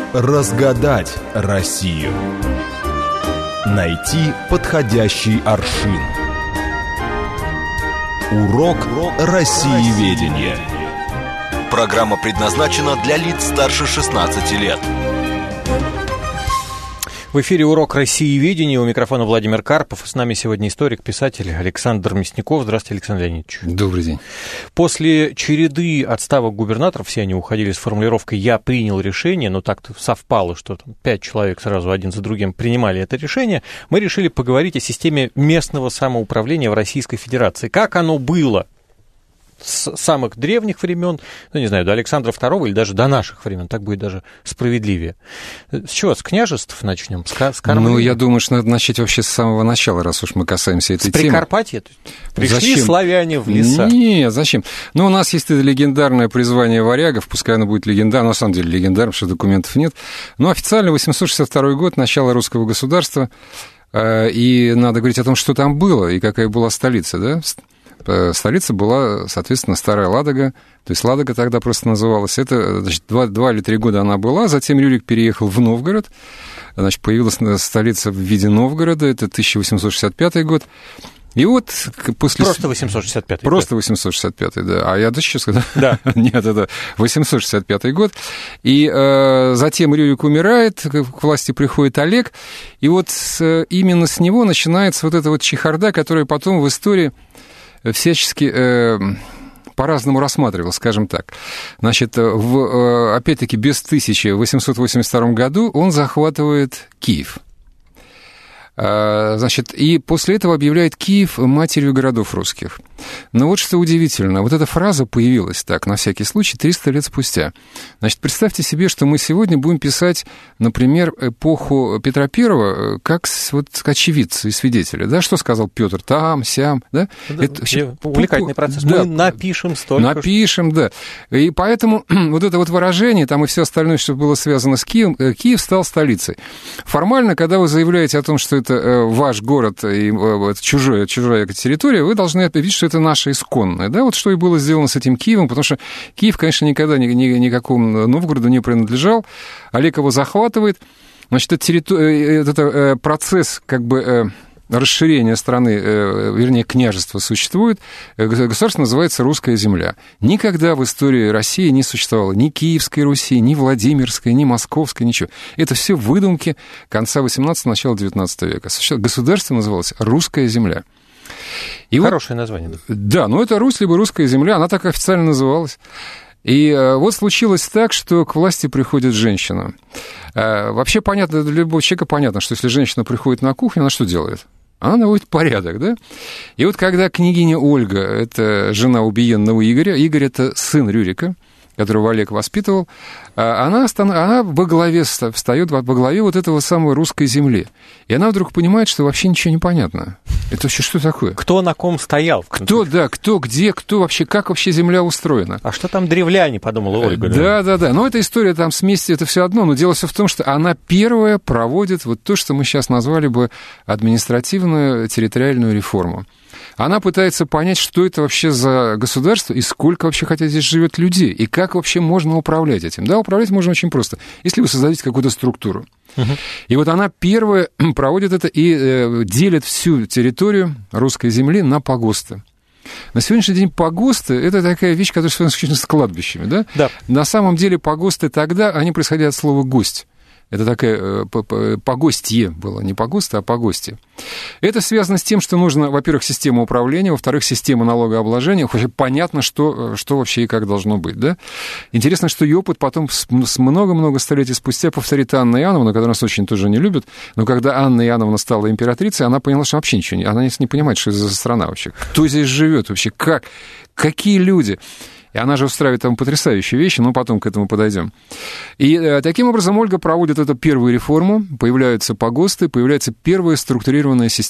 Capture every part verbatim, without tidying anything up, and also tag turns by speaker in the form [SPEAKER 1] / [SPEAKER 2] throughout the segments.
[SPEAKER 1] Разгадать Россию. Найти подходящий аршин. Урок россиеведения. Программа предназначена для лиц старше шестнадцати лет.
[SPEAKER 2] В эфире урок россиеведения. У микрофона Владимир Карпов. С нами сегодня историк, писатель Александр Мясников. Здравствуйте, Александр Леонидович.
[SPEAKER 3] Добрый день.
[SPEAKER 2] После череды отставок губернаторов, все они уходили с формулировкой «я принял решение», но так-то совпало, что там пять человек сразу один за другим принимали это решение, мы решили поговорить о системе местного самоуправления в Российской Федерации. Как оно было с самых древних времен, ну, не знаю, до Александра второго или даже до наших времен, так будет даже справедливее. С чего? С княжеств начнем? С, с
[SPEAKER 3] ну, я думаю, что надо начать вообще с самого начала, раз уж мы касаемся этой темы.
[SPEAKER 2] С Прикарпатья? Пришли
[SPEAKER 3] зачем?
[SPEAKER 2] Славяне в леса?
[SPEAKER 3] Нет, зачем? Ну, у нас есть это легендарное призвание варягов, пускай оно будет легендарным, на самом деле легендарным, потому что документов нет, но официально восемьсот шестьдесят второй год, начало русского государства, и надо говорить о том, что там было и какая была столица, да? Столица была, соответственно, Старая Ладога, то есть Ладога тогда просто называлась. Это, значит, два, два или три года она была, затем Рюрик переехал в Новгород, значит, появилась столица в виде Новгорода, это тысяча восемьсот шестьдесят пятый год. И вот после...
[SPEAKER 2] Просто восемьсот шестьдесят пятый.
[SPEAKER 3] Просто восемьсот шестьдесят пятый, да. А я да сейчас сказал?
[SPEAKER 2] Да.
[SPEAKER 3] Нет, это восемьсот шестьдесят пятый год. И э, затем Рюрик умирает, к власти приходит Олег, и вот с, именно с него начинается вот эта вот чехарда, которая потом в истории всячески э, по-разному рассматривал, скажем так. Значит, в, э, опять-таки, без тысяча восемьсот восемьдесят втором году он захватывает Киев. Значит, и после этого объявляет Киев матерью городов русских. Но вот что удивительно, вот эта фраза появилась так, на всякий случай, триста лет спустя. Значит, представьте себе, что мы сегодня будем писать, например, эпоху Петра Первого как вот очевидцы и свидетели. Да, что сказал Петр там, сям, да?
[SPEAKER 2] да это вообще увлекательный процесс.
[SPEAKER 3] Да,
[SPEAKER 2] мы напишем столько.
[SPEAKER 3] Напишем, да. И поэтому вот это вот выражение, там и все остальное, что было связано с Киевом, Киев стал столицей. Формально, когда вы заявляете о том, что это ваш город и чужая, чужая территория, вы должны объявить, что это наше исконное. Да, вот что и было сделано с этим Киевом, потому что Киев, конечно, никогда ни, ни, никакому Новгороду не принадлежал. Олег его захватывает. Значит, это, территори... это процесс как бы расширения страны, вернее, княжества существует. Государство называется «Русская земля». Никогда в истории России не существовало ни Киевской Руси, ни Владимирской, ни Московской, ничего. Это все выдумки конца восемнадцатого, начала девятнадцатого века. Государство называлось «Русская земля». И
[SPEAKER 2] Хорошее
[SPEAKER 3] вот,
[SPEAKER 2] название. Да,
[SPEAKER 3] да, но это Русь, либо Русская земля, она так официально называлась. И вот случилось так, что к власти приходит женщина. Вообще понятно, для любого человека понятно, что если женщина приходит на кухню, она что делает? Она наводит порядок, да? И вот когда княгиня Ольга, это жена убиенного Игоря, Игорь — это сын Рюрика, которого Олег воспитывал, она, она во главе встает, во главе вот этого самой русской земли. И она вдруг понимает, что вообще ничего не понятно. Это вообще что такое?
[SPEAKER 2] Кто на ком стоял?
[SPEAKER 3] Кто, да, кто, где, кто вообще, как вообще земля устроена?
[SPEAKER 2] А что там древляне, подумала Ольга?
[SPEAKER 3] Да, да, да. Но эта история там с местью, это все одно. Но дело все в том, что она первая проводит вот то, что мы сейчас назвали бы административную территориальную реформу. Она пытается понять, что это вообще за государство и сколько вообще хотя здесь живет людей, и как вообще можно управлять этим. Да, управлять можно очень просто, если вы создадите какую-то структуру. Uh-huh. И вот она первая проводит это и э, делит всю территорию русской земли на погосты. На сегодняшний день погосты – это такая вещь, которая связана с кладбищами. Да?
[SPEAKER 2] Да.
[SPEAKER 3] На самом деле погосты тогда, они происходили от слова «гость». Это такая погостье было, не погосты, а погостье. Это связано с тем, что нужно, во-первых, система управления, во-вторых, система налогообложения. Вообще понятно, что, что вообще и как должно быть. Да? Интересно, что и опыт потом с много-много столетий спустя повторит Анна Иоанновна, которую нас очень тоже не любят, но когда Анна Иоанновна стала императрицей, она поняла, что вообще ничего не... Она не понимает, что это за страна вообще. Кто здесь живет вообще? Как? Какие люди? И она же устраивает там потрясающие вещи, но потом к этому подойдем. И э, таким образом Ольга проводит эту первую реформу, появляются погосты, появляется первая структурированная система.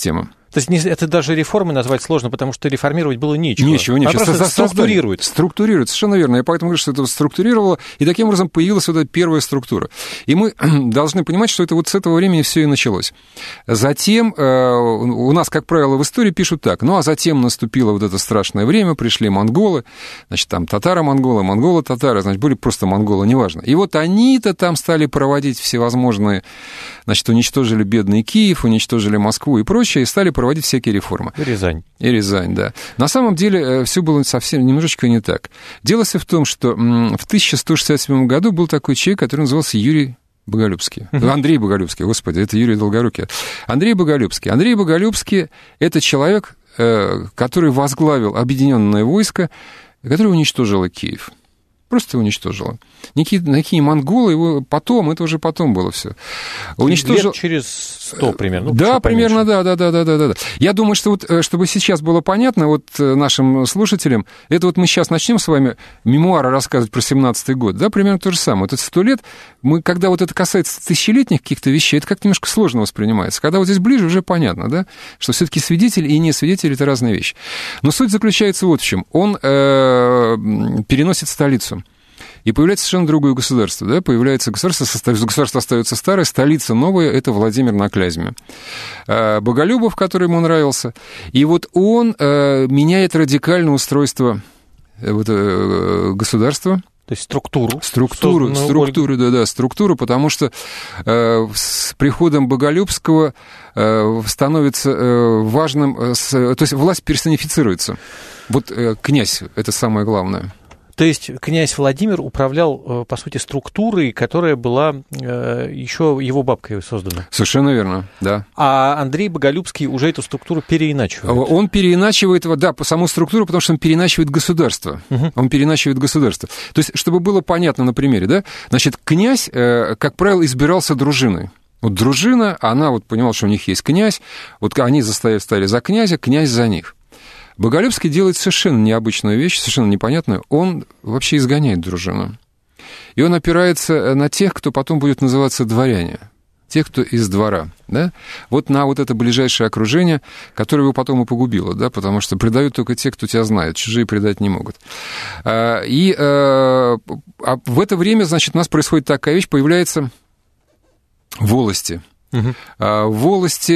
[SPEAKER 2] То есть это даже реформой назвать сложно, потому что реформировать было нечего.
[SPEAKER 3] Нечего, нечего.
[SPEAKER 2] Она просто структурирует.
[SPEAKER 3] Структурирует, совершенно верно. Я поэтому говорю, что это структурировало, и таким образом появилась вот эта первая структура. И мы должны понимать, что это вот с этого времени все и началось. Затем у нас, как правило, в истории пишут так: ну, а затем наступило вот это страшное время, пришли монголы, значит, там татаро-монголы, монголы-татары, значит, были просто монголы, неважно. И вот они-то там стали проводить всевозможные, значит, уничтожили бедный Киев, уничтожили Москву и прочее, и стали проводить всякие реформы.
[SPEAKER 2] И Рязань.
[SPEAKER 3] И Рязань, да. На самом деле все было совсем немножечко не так. Дело в том, что в тысяча сто шестьдесят седьмом году был такой человек, который назывался Юрий Боголюбский. Uh-huh. Андрей Боголюбский, господи, это Юрий Долгорукий. Андрей Боголюбский. Андрей Боголюбский – это человек, который возглавил объединенное войско, которое уничтожило Киев. Просто уничтожило. Никакие, никакие монголы его потом, это уже потом было все.
[SPEAKER 2] Уничтожил... Лет через сто примерно. Ну,
[SPEAKER 3] да, примерно, да, да, да, да, да, да. Я думаю, что вот, чтобы сейчас было понятно вот нашим слушателям, это вот мы сейчас начнем с вами мемуары рассказывать про семнадцатый год, да, примерно то же самое. Вот это сто лет, мы, когда вот это касается тысячелетних каких-то вещей, это как-то немножко сложно воспринимается. Когда вот здесь ближе, уже понятно, да, что все-таки свидетель и не свидетель — это разные вещи. Но суть заключается вот в чем. Он э, переносит столицу. И появляется совершенно другое государство, да, появляется государство, государство остается старое, столица новая, это Владимир на Клязьме. Боголюбов, который ему нравился, и вот он меняет радикально устройство вот, государства.
[SPEAKER 2] То есть структуру.
[SPEAKER 3] Структуру, структуру, да-да, структуру, потому что э, с приходом Боголюбского э, становится э, важным, э, с, то есть власть персонифицируется. Вот э, князь, это самое главное.
[SPEAKER 2] То есть князь Владимир управлял, по сути, структурой, которая была еще его бабкой создана.
[SPEAKER 3] Совершенно верно, да.
[SPEAKER 2] А Андрей Боголюбский уже эту структуру переиначивает.
[SPEAKER 3] Он переиначивает, да, по саму структуру, потому что он переиначивает государство. Угу. Он переиначивает государство. То есть, чтобы было понятно на примере, да, значит, князь, как правило, избирался дружиной. Вот дружина, она вот понимала, что у них есть князь, вот они стали за князя, князь за них. Боголюбский делает совершенно необычную вещь, совершенно непонятную. Он вообще изгоняет дружину. И он опирается на тех, кто потом будет называться дворяне. Тех, кто из двора. Да? Вот на вот это ближайшее окружение, которое его потом и погубило. Да? Потому что предают только те, кто тебя знает. Чужие предать не могут. И в это время, значит, у нас происходит такая вещь. Появляется волости. Угу. Волости,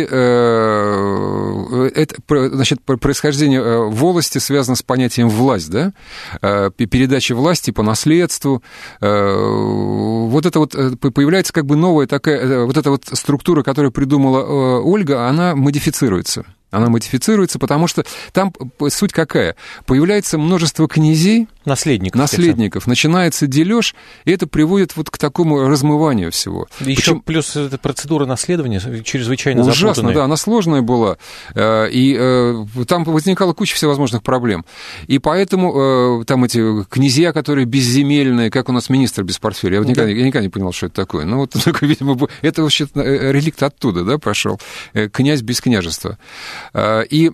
[SPEAKER 3] это, значит, происхождение волости связано с понятием власть, да, передача власти по наследству, вот это вот появляется как бы новая такая, вот эта вот структура, которую придумала Ольга, она модифицируется. Она модифицируется, потому что там суть какая? Появляется множество князей,
[SPEAKER 2] наследников,
[SPEAKER 3] наследников начинается дележ, и это приводит вот к такому размыванию всего.
[SPEAKER 2] Еще Почему? Плюс эта процедура наследования чрезвычайно
[SPEAKER 3] Ужасно,
[SPEAKER 2] запутанная.
[SPEAKER 3] да, она сложная была, и там возникала куча всевозможных проблем. И поэтому там эти князья, которые безземельные, как у нас министр без портфеля, я, вот никогда, да. я никогда не понял, что это такое. Ну, вот, видимо, это вообще реликт оттуда, да, пошел. Князь без княжества. И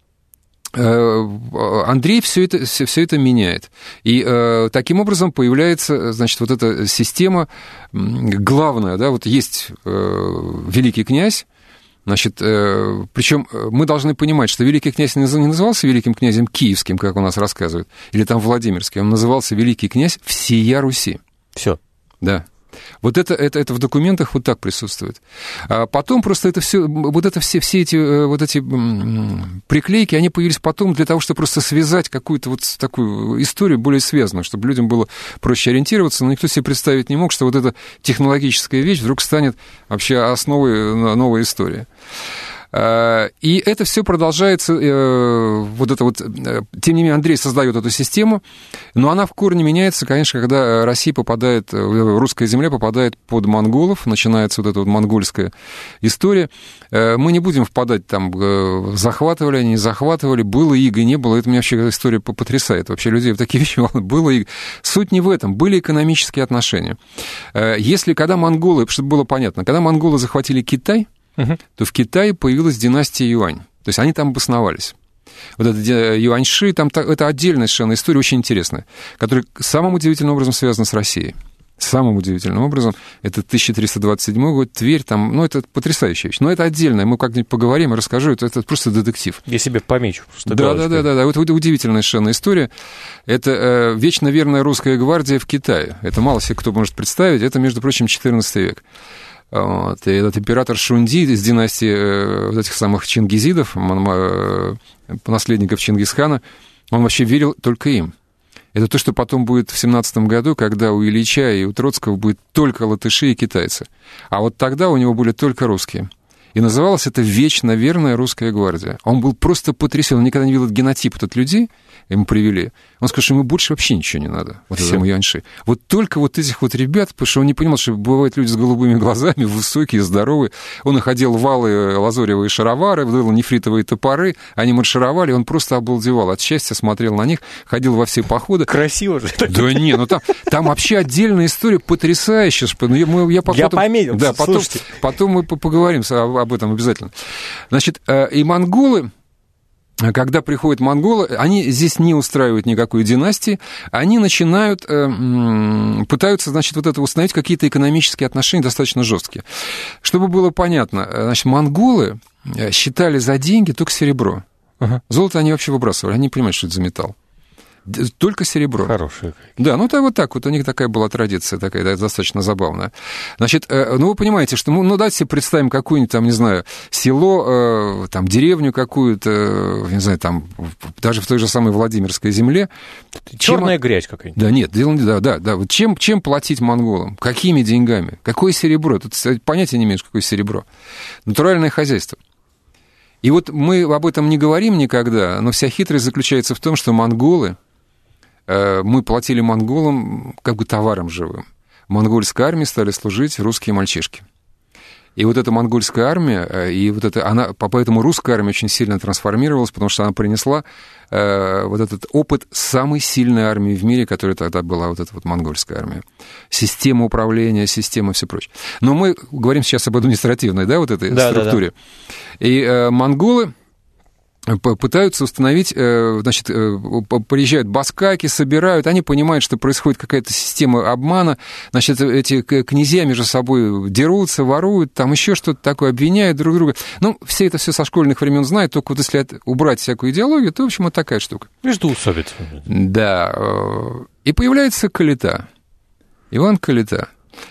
[SPEAKER 3] Андрей все это, все, все это меняет. И э, таким образом появляется, значит, вот эта система главная, да, вот есть э, великий князь, значит, э, причем мы должны понимать, что великий князь не назывался великим князем киевским, как у нас рассказывают, или там Владимирским, он назывался великий князь всея Руси.
[SPEAKER 2] Все.
[SPEAKER 3] Да. Вот это, это, это в документах вот так присутствует. А потом просто это все, вот это все, все эти, вот эти приклейки, они появились потом для того, чтобы просто связать какую-то вот такую историю более связанную, чтобы людям было проще ориентироваться, но никто себе представить не мог, что вот эта технологическая вещь вдруг станет вообще основой новой истории. И это все продолжается, вот это вот, тем не менее, Андрей создает эту систему, но она в корне меняется, конечно, когда Россия попадает, русская земля попадает под монголов, начинается вот эта вот монгольская история. Мы не будем впадать там, захватывали они, не захватывали, было иго, не было, это меня вообще история потрясает, вообще людей в такие вещи было иго. Суть не в этом, были экономические отношения. Если, когда монголы, чтобы было понятно, когда монголы захватили Китай, Uh-huh. то в Китае появилась династия Юань. То есть они там обосновались. Вот это Юаньши, там это отдельная совершенно история, очень интересная, которая самым удивительным образом связана с Россией. Самым удивительным образом. Это тысяча триста двадцать седьмой год, Тверь, там, ну, это потрясающая вещь. Но это отдельно, мы как-нибудь поговорим и расскажу, это, это просто детектив.
[SPEAKER 2] Я себе помечу. Просто
[SPEAKER 3] да, да, да, да, да, это удивительная совершенно история. Это э, вечно верная русская гвардия в Китае. Это мало себе кто может представить, это, между прочим, четырнадцатый век. Вот. И этот император Шунди из династии э, вот этих самых чингизидов, э, наследников Чингисхана, он вообще верил только им. Это то, что потом будет в семнадцатом году, когда у Ильича и у Троцкого будет только латыши и китайцы. А вот тогда у него были только русские. И называлось это «Вечно верная русская гвардия». Он был просто потрясен. Он никогда не видел генотип от людей, ему привели. Он сказал, что ему больше вообще ничего не надо, вот этому Юаньши. Вот только вот этих вот ребят, потому что он не понимал, что бывают люди с голубыми глазами, высокие, здоровые. Он их одел в алые лазоревые шаровары, вдул нефритовые топоры, они маршировали, он просто обалдевал. От счастья смотрел на них, ходил во все походы.
[SPEAKER 2] Красиво же.
[SPEAKER 3] Да не, ну там, там вообще отдельная история потрясающая. Я, я, потом,
[SPEAKER 2] я пометил,
[SPEAKER 3] да, потом, потом мы поговорим об этом обязательно. Значит, и монголы, когда приходят монголы, они здесь не устраивают никакой династии, они начинают, пытаются, значит, вот это установить какие-то экономические отношения достаточно жесткие. Чтобы было понятно, значит, монголы считали за деньги только серебро. Ага. Золото они вообще выбрасывали, они не понимают, что это за металл. Только серебро.
[SPEAKER 2] Хорошее.
[SPEAKER 3] Да, ну, это вот так вот, у них такая была традиция, такая, да, достаточно забавная. Значит, ну, вы понимаете, что, ну, давайте себе представим какое-нибудь, там, не знаю, село, там, деревню какую-то, не знаю, там, даже в той же самой Владимирской земле.
[SPEAKER 2] Черная
[SPEAKER 3] чем...
[SPEAKER 2] грязь какая-нибудь.
[SPEAKER 3] Да, нет, дело не... Да, да, да. Вот чем, чем платить монголам? Какими деньгами? Какое серебро? Тут понятия не имеешь, какое серебро. Натуральное хозяйство. И вот мы об этом не говорим никогда, но вся хитрость заключается в том, что монголы, мы платили монголам как бы товаром живым. В монгольской армии стали служить русские мальчишки. И вот эта монгольская армия, и вот это, она, поэтому русская армия очень сильно трансформировалась, потому что она принесла э, вот этот опыт самой сильной армии в мире, которая тогда была, вот эта вот монгольская армия. Система управления, система, все прочее. Но мы говорим сейчас об административной, да, вот этой да, структуре. Да, да. И э, монголы пытаются установить, значит, приезжают баскаки, собирают, они понимают, что происходит какая-то система обмана, значит, эти князья между собой дерутся, воруют, там еще что-то такое, обвиняют друг друга. Ну, все это все со школьных времен знают, только вот если убрать всякую идеологию, то, в общем, вот такая штука.
[SPEAKER 2] Междоусобица.
[SPEAKER 3] Да. И появляется Калита. Иван Калита.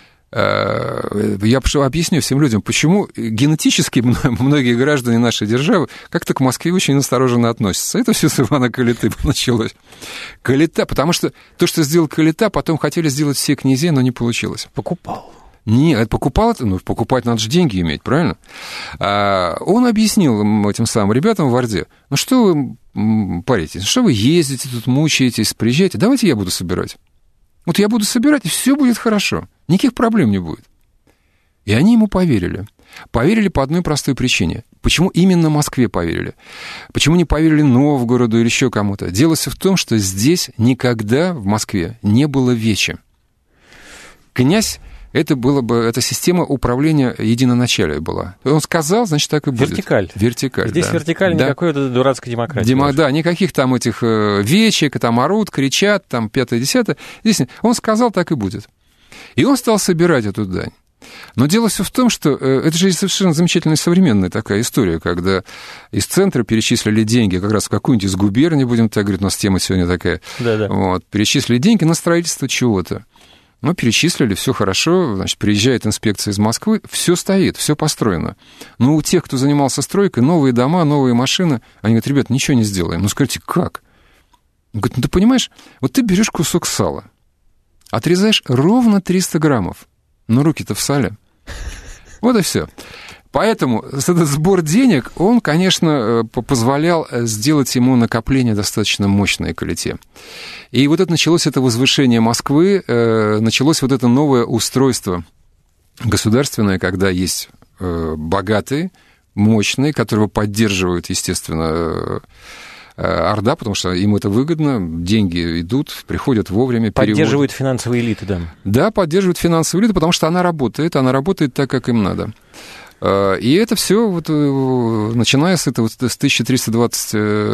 [SPEAKER 3] Я объясню всем людям, почему генетически многие граждане нашей державы как-то к Москве очень настороженно относятся. Это все с Ивана Калиты началось. Калита, потому что то, что сделал Калита, потом хотели сделать все князья, но не получилось.
[SPEAKER 2] Покупал.
[SPEAKER 3] Нет, покупал, ну, покупать надо же деньги иметь, правильно? А он объяснил этим самым ребятам в Орде, ну что вы паритесь, что вы ездите тут, мучаетесь, приезжаете, давайте я буду собирать. Вот я буду собирать, и все будет хорошо. Никаких проблем не будет. И они ему поверили. Поверили по одной простой причине. Почему именно Москве поверили? Почему не поверили Новгороду или еще кому-то? Дело все в том, что здесь никогда в Москве не было вечи. Князь, это было бы, эта система управления единоначалия была. Он сказал, значит, так и будет.
[SPEAKER 2] Вертикаль.
[SPEAKER 3] Вертикаль,
[SPEAKER 2] Здесь
[SPEAKER 3] да.
[SPEAKER 2] вертикаль,
[SPEAKER 3] да.
[SPEAKER 2] Никакой дурацкой демократии.
[SPEAKER 3] Демо, да, никаких там этих вечек, там орут, кричат, там пятое-десятое. Здесь он сказал, так и будет. И он стал собирать эту дань. Но дело все в том, что это же совершенно замечательная современная такая история, когда из центра перечислили деньги, как раз в какую-нибудь из губерний, будем так говорить, у нас тема сегодня такая,
[SPEAKER 2] да-да.
[SPEAKER 3] Вот, перечислили деньги на строительство чего-то. Ну, перечислили, все хорошо, значит, приезжает инспекция из Москвы, все стоит, все построено. Но у тех, кто занимался стройкой, новые дома, новые машины, они говорят, ребят, ничего не сделаем. Ну, скажите, как? Он говорит, ну, ты понимаешь, вот ты берешь кусок сала, отрезаешь ровно триста граммов, но руки-то в сале. Вот и все. Поэтому этот сбор денег, он, конечно, позволял сделать ему накопление достаточно мощное Калите. И вот это началось, это возвышение Москвы, началось вот это новое устройство государственное, когда есть богатые, мощные, которого поддерживают, естественно, Орда, потому что им это выгодно, деньги идут, приходят вовремя.
[SPEAKER 2] Поддерживают финансовые элиты, да.
[SPEAKER 3] Да, поддерживают финансовые элиты, потому что она работает, она работает так, как им надо. И это все, вот, начиная с, этого, с тысяча триста двадцать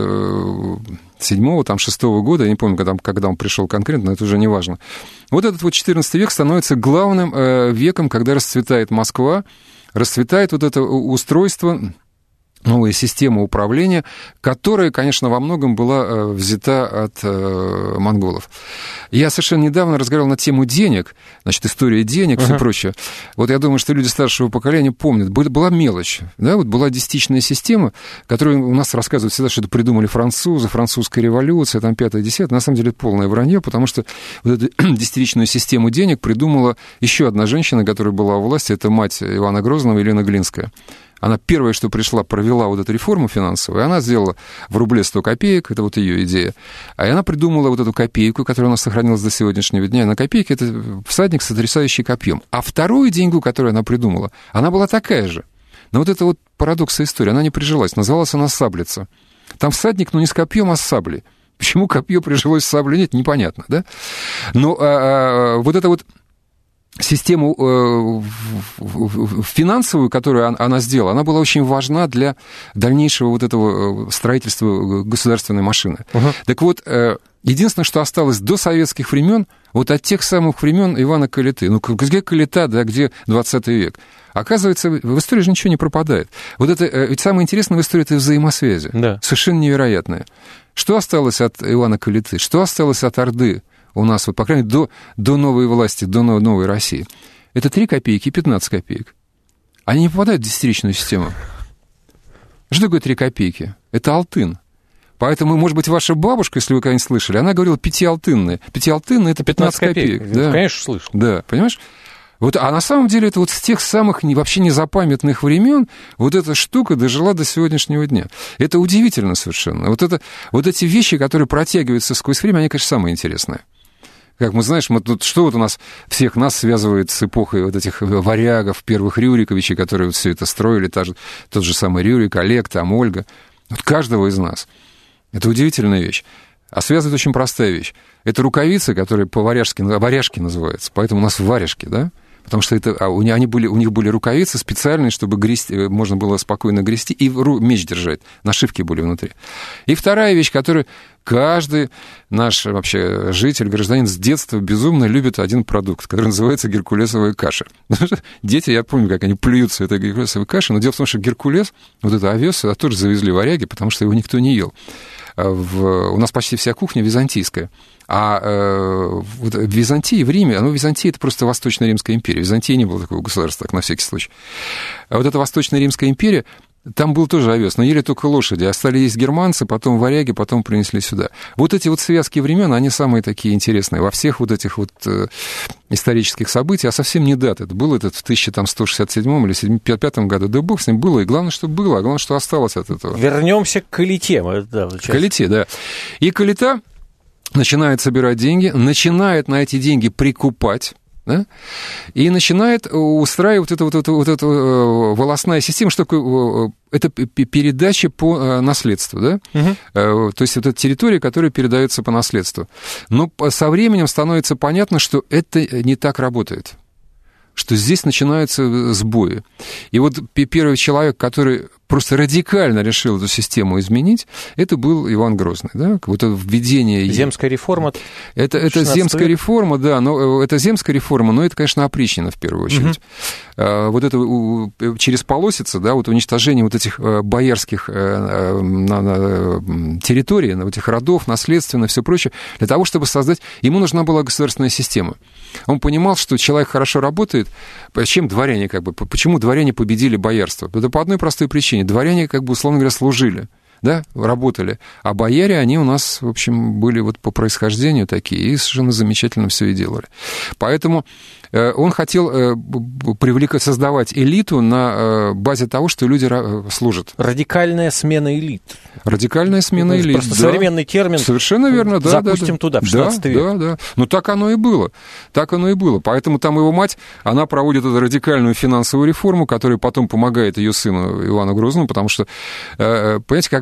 [SPEAKER 3] седьмого, там, шестого года, я не помню, когда, когда он пришел конкретно, но это уже не важно. Вот этот вот четырнадцатый век становится главным веком, когда расцветает Москва, расцветает вот это устройство, новая система управления, которая, конечно, во многом была взята от э, монголов. Я совершенно недавно разговаривал на тему денег, значит, история денег, uh-huh. все прочее. Вот я думаю, что люди старшего поколения помнят. Была мелочь, да, вот была десятичная система, которую у нас рассказывают всегда, что это придумали французы, французская революция, там, пятое, десятое. На самом деле это полное вранье, потому что вот эту десятичную систему денег придумала еще одна женщина, которая была у власти, это мать Ивана Грозного, Елена Глинская. Она первое, что пришла, провела вот эту реформу финансовую, она сделала в рубле сто копеек, это вот ее идея, а она придумала вот эту копейку, которая у нас сохранилась до сегодняшнего дня, и на копейке это всадник, сотрясающий копьем. А вторую деньгу, которую она придумала, она была такая же. Но вот это вот парадокс истории, она не прижилась, называлась она саблица. Там всадник, но не с копьем, а с саблей. Почему копье прижилось с саблей, нет, непонятно, да? Но а, а, вот это вот систему э, финансовую, которую она сделала, она была очень важна для дальнейшего вот этого строительства государственной машины. Uh-huh. Так вот, э, единственное, что осталось до советских времен, вот от тех самых времен Ивана Калиты. Ну, где Калита, да, где двадцатый век? Оказывается, в истории же ничего не пропадает. Вот это, ведь самое интересное в истории — это взаимосвязи. Да. Совершенно невероятное. Что осталось от Ивана Калиты? Что осталось от Орды? У нас, вот, по крайней мере, до, до новой власти, до новой России. Это три копейки и пятнадцать копеек. Они не попадают в десятиричную систему. Что такое три копейки? Это алтын. Поэтому, может быть, ваша бабушка, если вы когда-нибудь слышали, она говорила пятиалтынные. Пятиалтынные — это пятнадцать копеек. копеек. Да.
[SPEAKER 2] Конечно, слышал.
[SPEAKER 3] Да, понимаешь? Вот, а на самом деле это вот с тех самых не, вообще незапамятных времен вот эта штука дожила до сегодняшнего дня. Это удивительно совершенно. Вот, это, вот эти вещи, которые протягиваются сквозь время, они, конечно, самые интересные. Как мы знаешь, мы тут, что вот у нас всех нас связывает с эпохой вот этих варягов, первых Рюриковичей, которые вот все это строили, та же, тот же самый Рюрик, Олег, там Ольга. Вот каждого из нас. Это удивительная вещь. А связывает очень простая вещь. Это рукавицы, которые по-варяжски, варяжки называются, поэтому у нас варяжки, да? Потому что это, а у, они были, у них были рукавицы специальные, чтобы грести, можно было спокойно грести и меч держать. Нашивки были внутри. И вторая вещь, которую каждый наш вообще житель, гражданин с детства безумно любит один продукт, который называется геркулесовая каша. Дети, я помню, как они плюются этой геркулесовой кашей, но дело в том, что геркулес, вот это овес, это тоже завезли варяги, потому что его никто не ел. В, у нас почти вся кухня византийская. А э, в Византии, в Риме, ну, Византия — это просто Восточная Римская империя. В Византии не было такого государства, так на всякий случай. А вот эта Восточная Римская империя, там был тоже овес, но ели только лошади. А стали есть германцы, потом варяги, потом принесли сюда. Вот эти вот связки времен, они самые такие интересные во всех вот этих вот э, исторических событиях, а совсем не даты. Это было это в тысяча сто шестьдесят седьмом или тысяча девятьсот пятом году. Да бог с ним, было. И главное, что было, а главное, что осталось от этого.
[SPEAKER 2] Вернемся к Калите. Да,
[SPEAKER 3] к Калите, да. И Калита начинает собирать деньги, начинает на эти деньги прикупать, да, и начинает устраивать вот эту вот, эту, вот эту волосная система, что такое, это передача по наследству, да, угу. То есть вот эта территория, которая передается по наследству. Но со временем становится понятно, что это не так работает, что здесь начинаются сбои. И вот первый человек, который просто радикально решил эту систему изменить, это был Иван Грозный. Да? Вот это введение...
[SPEAKER 2] Земская реформа.
[SPEAKER 3] Это, это земская век. реформа, да, но это земская реформа, но это, конечно, опричнина в первую очередь. Угу. Вот это через полосица, да, вот уничтожение вот этих боярских территорий, вот этих родов, наследственно, все прочее, для того, чтобы создать... Ему нужна была государственная система. Он понимал, что человек хорошо работает. Чем дворяне, как бы, почему дворяне победили боярство? Это по одной простой причине. Дворяне, как бы, условно говоря, служили, да, работали. А бояре, они у нас, в общем, были вот по происхождению такие, и совершенно замечательно все и делали. Поэтому он хотел привлекать, создавать элиту на базе того, что люди служат.
[SPEAKER 2] Радикальная смена элит.
[SPEAKER 3] Радикальная смена элит.
[SPEAKER 2] Просто
[SPEAKER 3] да.
[SPEAKER 2] современный термин.
[SPEAKER 3] Совершенно верно, да.
[SPEAKER 2] Запустим
[SPEAKER 3] да,
[SPEAKER 2] туда, в шестнадцатый
[SPEAKER 3] да,
[SPEAKER 2] век.
[SPEAKER 3] Да, да. Ну, так оно и было. Так оно и было. Поэтому там его мать, она проводит эту радикальную финансовую реформу, которая потом помогает ее сыну Ивану Грозному, потому что, понимаете, когда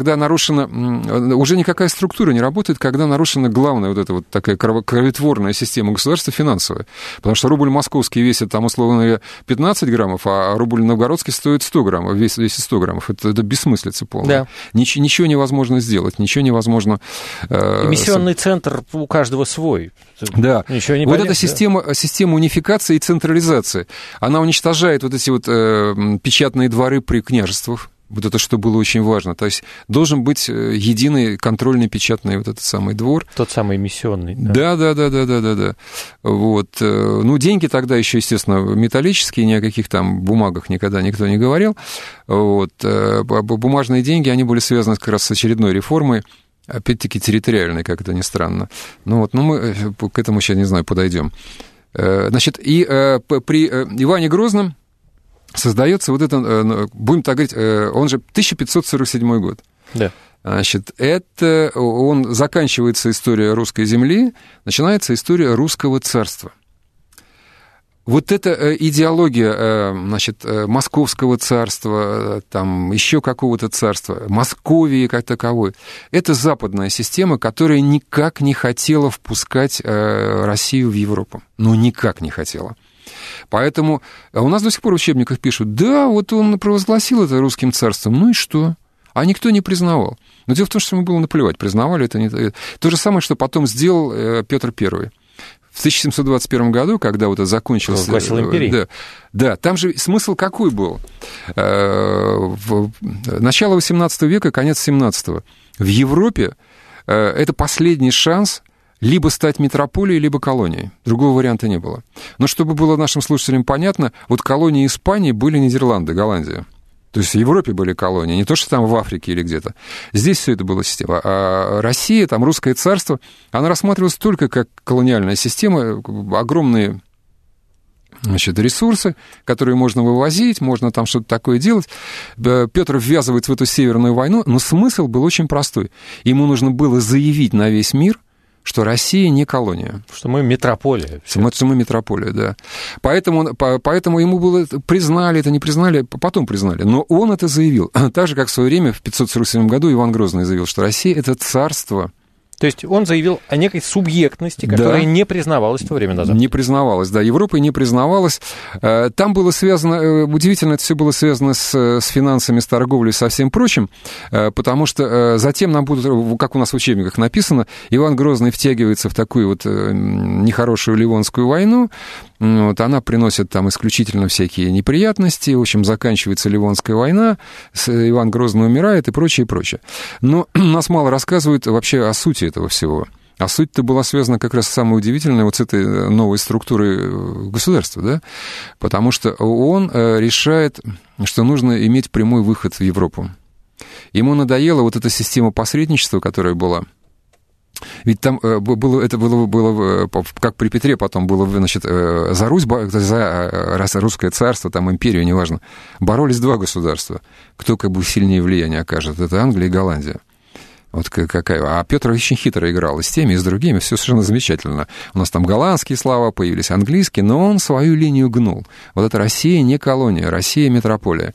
[SPEAKER 3] когда нарушена, уже никакая структура не работает, когда нарушена главная вот эта вот такая кроветворная система государства финансовая. Потому что рубль московский весит, там, условно, пятнадцать граммов, а рубль новгородский стоит сто граммов, весит сто граммов. Это, это бессмыслица полная. Да. Нич, ничего невозможно сделать, ничего невозможно... Э,
[SPEAKER 2] Эмиссионный с... центр у каждого свой.
[SPEAKER 3] Да.
[SPEAKER 2] Ничего не
[SPEAKER 3] вот
[SPEAKER 2] понятно,
[SPEAKER 3] эта система, да? Система унификации и централизации, она уничтожает вот эти вот э, печатные дворы при княжествах. Вот это что было очень важно. То есть должен быть единый контрольный печатный вот этот самый двор.
[SPEAKER 2] Тот самый эмиссионный.
[SPEAKER 3] Да, да, да, да, да, да, да. Вот. Ну, деньги тогда еще, естественно, металлические, ни о каких там бумагах никогда никто не говорил. Вот. Бумажные деньги, они были связаны как раз с очередной реформой, опять-таки территориальной, как это ни странно. Ну, вот, ну мы к этому сейчас, не знаю, подойдем. Значит, и при Иване Грозном создается вот это, будем так говорить, он же тысяча пятьсот сорок седьмой год.
[SPEAKER 2] Да.
[SPEAKER 3] Значит, это, он, заканчивается история русской земли, начинается история русского царства. Вот эта идеология, значит, московского царства, там, еще какого-то царства, Московии как таковой, это западная система, которая никак не хотела впускать Россию в Европу. Ну, никак не хотела. Поэтому у нас до сих пор в учебниках пишут, да, вот он провозгласил это русским царством, ну и что? А никто не признавал. Но дело в том, что ему было наплевать, признавали это не... То же самое, что потом сделал Петр Первый. В тысяча семьсот двадцать первом году, когда вот это закончилось...
[SPEAKER 2] Провозгласил империю.
[SPEAKER 3] Да, да, там же смысл какой был? Начало восемнадцатого века, конец семнадцатого. В Европе это последний шанс либо стать метрополией, либо колонией. Другого варианта не было. Но чтобы было нашим слушателям понятно, вот колонии Испании были Нидерланды, Голландия. То есть в Европе были колонии, не то, что там в Африке или где-то. Здесь все это была система. А Россия, там русское царство, она рассматривалась только как колониальная система, огромные, значит, ресурсы, которые можно вывозить, можно там что-то такое делать. Петр ввязывается в эту Северную войну, но смысл был очень простой. Ему нужно было заявить на весь мир, что Россия не колония.
[SPEAKER 2] Что мы метрополия.
[SPEAKER 3] Что мы, что мы метрополия, да. Поэтому, по, поэтому ему было... Признали это, не признали, потом признали. Но он это заявил. Так же, как в свое время, в пятьсот сорок седьмом году, Иван Грозный заявил, что Россия — это царство.
[SPEAKER 2] То есть он заявил о некой субъектности, которая да. не признавалась в то время назад.
[SPEAKER 3] Не признавалась, да, Европой не признавалась. Там было связано, удивительно, это все было связано с, с финансами, с торговлей, со всем прочим, потому что затем нам будут, как у нас в учебниках написано, Иван Грозный втягивается в такую вот нехорошую Ливонскую войну, вот, она приносит там исключительно всякие неприятности, в общем, заканчивается Ливонская война, Иван Грозный умирает и прочее, и прочее. Но нас мало рассказывают вообще о сути этого всего. А суть-то была связана как раз самое удивительное вот с этой новой структурой государства, да? Потому что он решает, что нужно иметь прямой выход в Европу. Ему надоела вот эта система посредничества, которая была. Ведь там было, это было, было, как при Петре потом было, значит, за Русь, за русское царство, там империю, неважно, боролись два государства. Кто как бы сильнее влияние окажет, это Англия и Голландия. Вот какая. А Петр очень хитро играл и с теми, и с другими, все совершенно замечательно. У нас там голландские слова появились, английские, но он свою линию гнул. Вот это Россия не колония, Россия метрополия.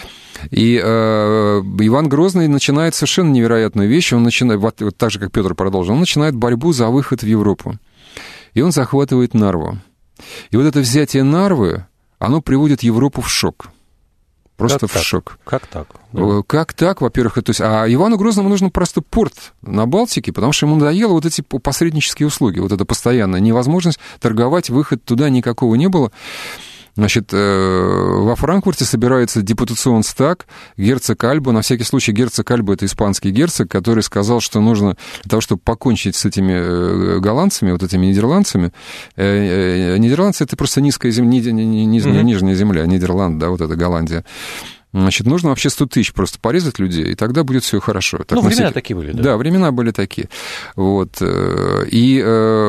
[SPEAKER 3] И э, Иван Грозный начинает совершенно невероятную вещь. Он начинает, вот, вот так же, как Петр продолжил, он начинает борьбу за выход в Европу. И он захватывает Нарву. И вот это взятие Нарвы, оно приводит Европу в шок. Просто
[SPEAKER 2] как
[SPEAKER 3] в
[SPEAKER 2] так?
[SPEAKER 3] шок.
[SPEAKER 2] Как так? Да.
[SPEAKER 3] Как так, во-первых, то есть, а Ивану Грозному нужно просто порт на Балтике, потому что ему надоело вот эти посреднические услуги, вот это постоянная невозможность торговать, выход туда никакого не было. Значит, во Франкфурте собирается депутационстаг, герцог Альба, на всякий случай герцог Альба — это испанский герцог, который сказал, что нужно для того, чтобы покончить с этими голландцами, вот этими нидерландцами, нидерландцы — это просто низкая земля, mm-hmm. нижняя земля, Нидерланд, да, вот это Голландия. Значит, нужно вообще сто тысяч просто порезать людей, и тогда будет все хорошо. Так,
[SPEAKER 2] ну, времена
[SPEAKER 3] всякий... такие
[SPEAKER 2] были, да?
[SPEAKER 3] Да, времена были такие. Вот. И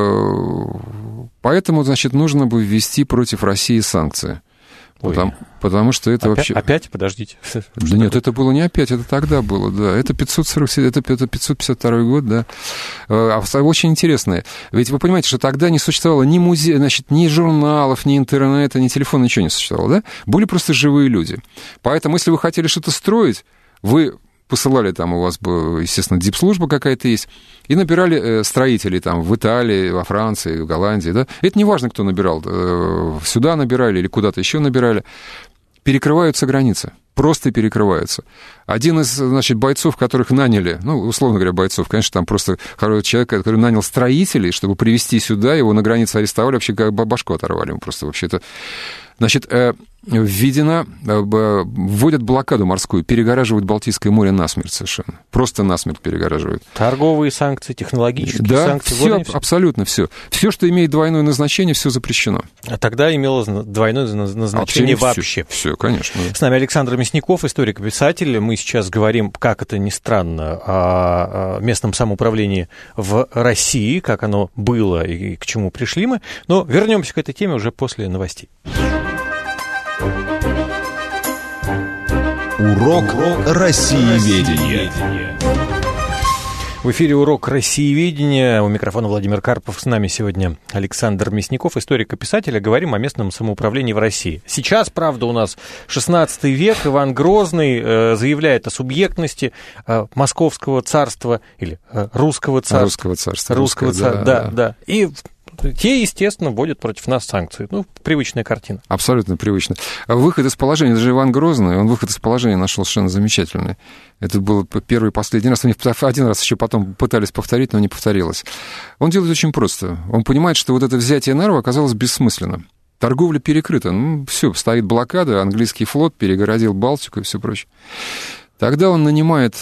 [SPEAKER 3] поэтому, значит, нужно бы ввести против России санкции. Потому, потому что это
[SPEAKER 2] опять,
[SPEAKER 3] вообще...
[SPEAKER 2] Опять? Подождите.
[SPEAKER 3] Да нет, это было не опять, это тогда было, да. Это пятьсот сорок семь, это пятьсот пятьдесят второй год, да. Очень интересное. Ведь вы понимаете, что тогда не существовало ни музея, значит, ни журналов, ни интернета, ни телефона, ничего не существовало, да? Были просто живые люди. Поэтому, если вы хотели что-то строить, вы посылали там, у вас, естественно, дипслужба какая-то есть, и набирали строителей там в Италии, во Франции, в Голландии, да. Это не важно, кто набирал, сюда набирали или куда-то еще набирали. Перекрываются границы, просто перекрываются. Один из, значит, бойцов, которых наняли, ну, условно говоря, бойцов, конечно, там просто человек, который нанял строителей, чтобы привезти сюда, его на границе арестовали, вообще как башку оторвали ему просто вообще-то. Значит, введена, вводят блокаду морскую, перегораживают Балтийское море насмерть совершенно. Просто насмерть перегораживают.
[SPEAKER 2] Торговые санкции, технологические
[SPEAKER 3] да,
[SPEAKER 2] санкции.
[SPEAKER 3] Все,
[SPEAKER 2] вот все,
[SPEAKER 3] абсолютно все. Все, что имеет двойное назначение, все запрещено.
[SPEAKER 2] А тогда имело двойное назначение
[SPEAKER 3] вообще.
[SPEAKER 2] вообще.
[SPEAKER 3] Все, все, конечно.
[SPEAKER 2] С нами Александр Мясников, историк и писатель. Мы сейчас говорим, как это ни странно, о местном самоуправлении в России, как оно было и к чему пришли мы. Но вернемся к этой теме уже после новостей.
[SPEAKER 1] Урок россиеведения.
[SPEAKER 2] В эфире урок россиеведения. У микрофона Владимир Карпов. С нами сегодня Александр Мясников, историк и писатель. Говорим о местном самоуправлении в России. Сейчас, правда, у нас шестнадцатый век. Иван Грозный э, заявляет о субъектности э, Московского царства или э, Русского царства.
[SPEAKER 3] Русского царства.
[SPEAKER 2] Русского царства, да, да, да. И те, естественно, вводят против нас санкции. Ну, привычная картина.
[SPEAKER 3] Абсолютно привычно. Выход из положения, даже Иван Грозный, он выход из положения нашел совершенно замечательный. Это был первый и последний раз. Они один раз еще потом пытались повторить, но не повторилось. Он делает очень просто. Он понимает, что вот это взятие Нарвы оказалось бессмысленным. Торговля перекрыта. Ну, все, стоит блокада, английский флот перегородил Балтику и все прочее. Тогда он нанимает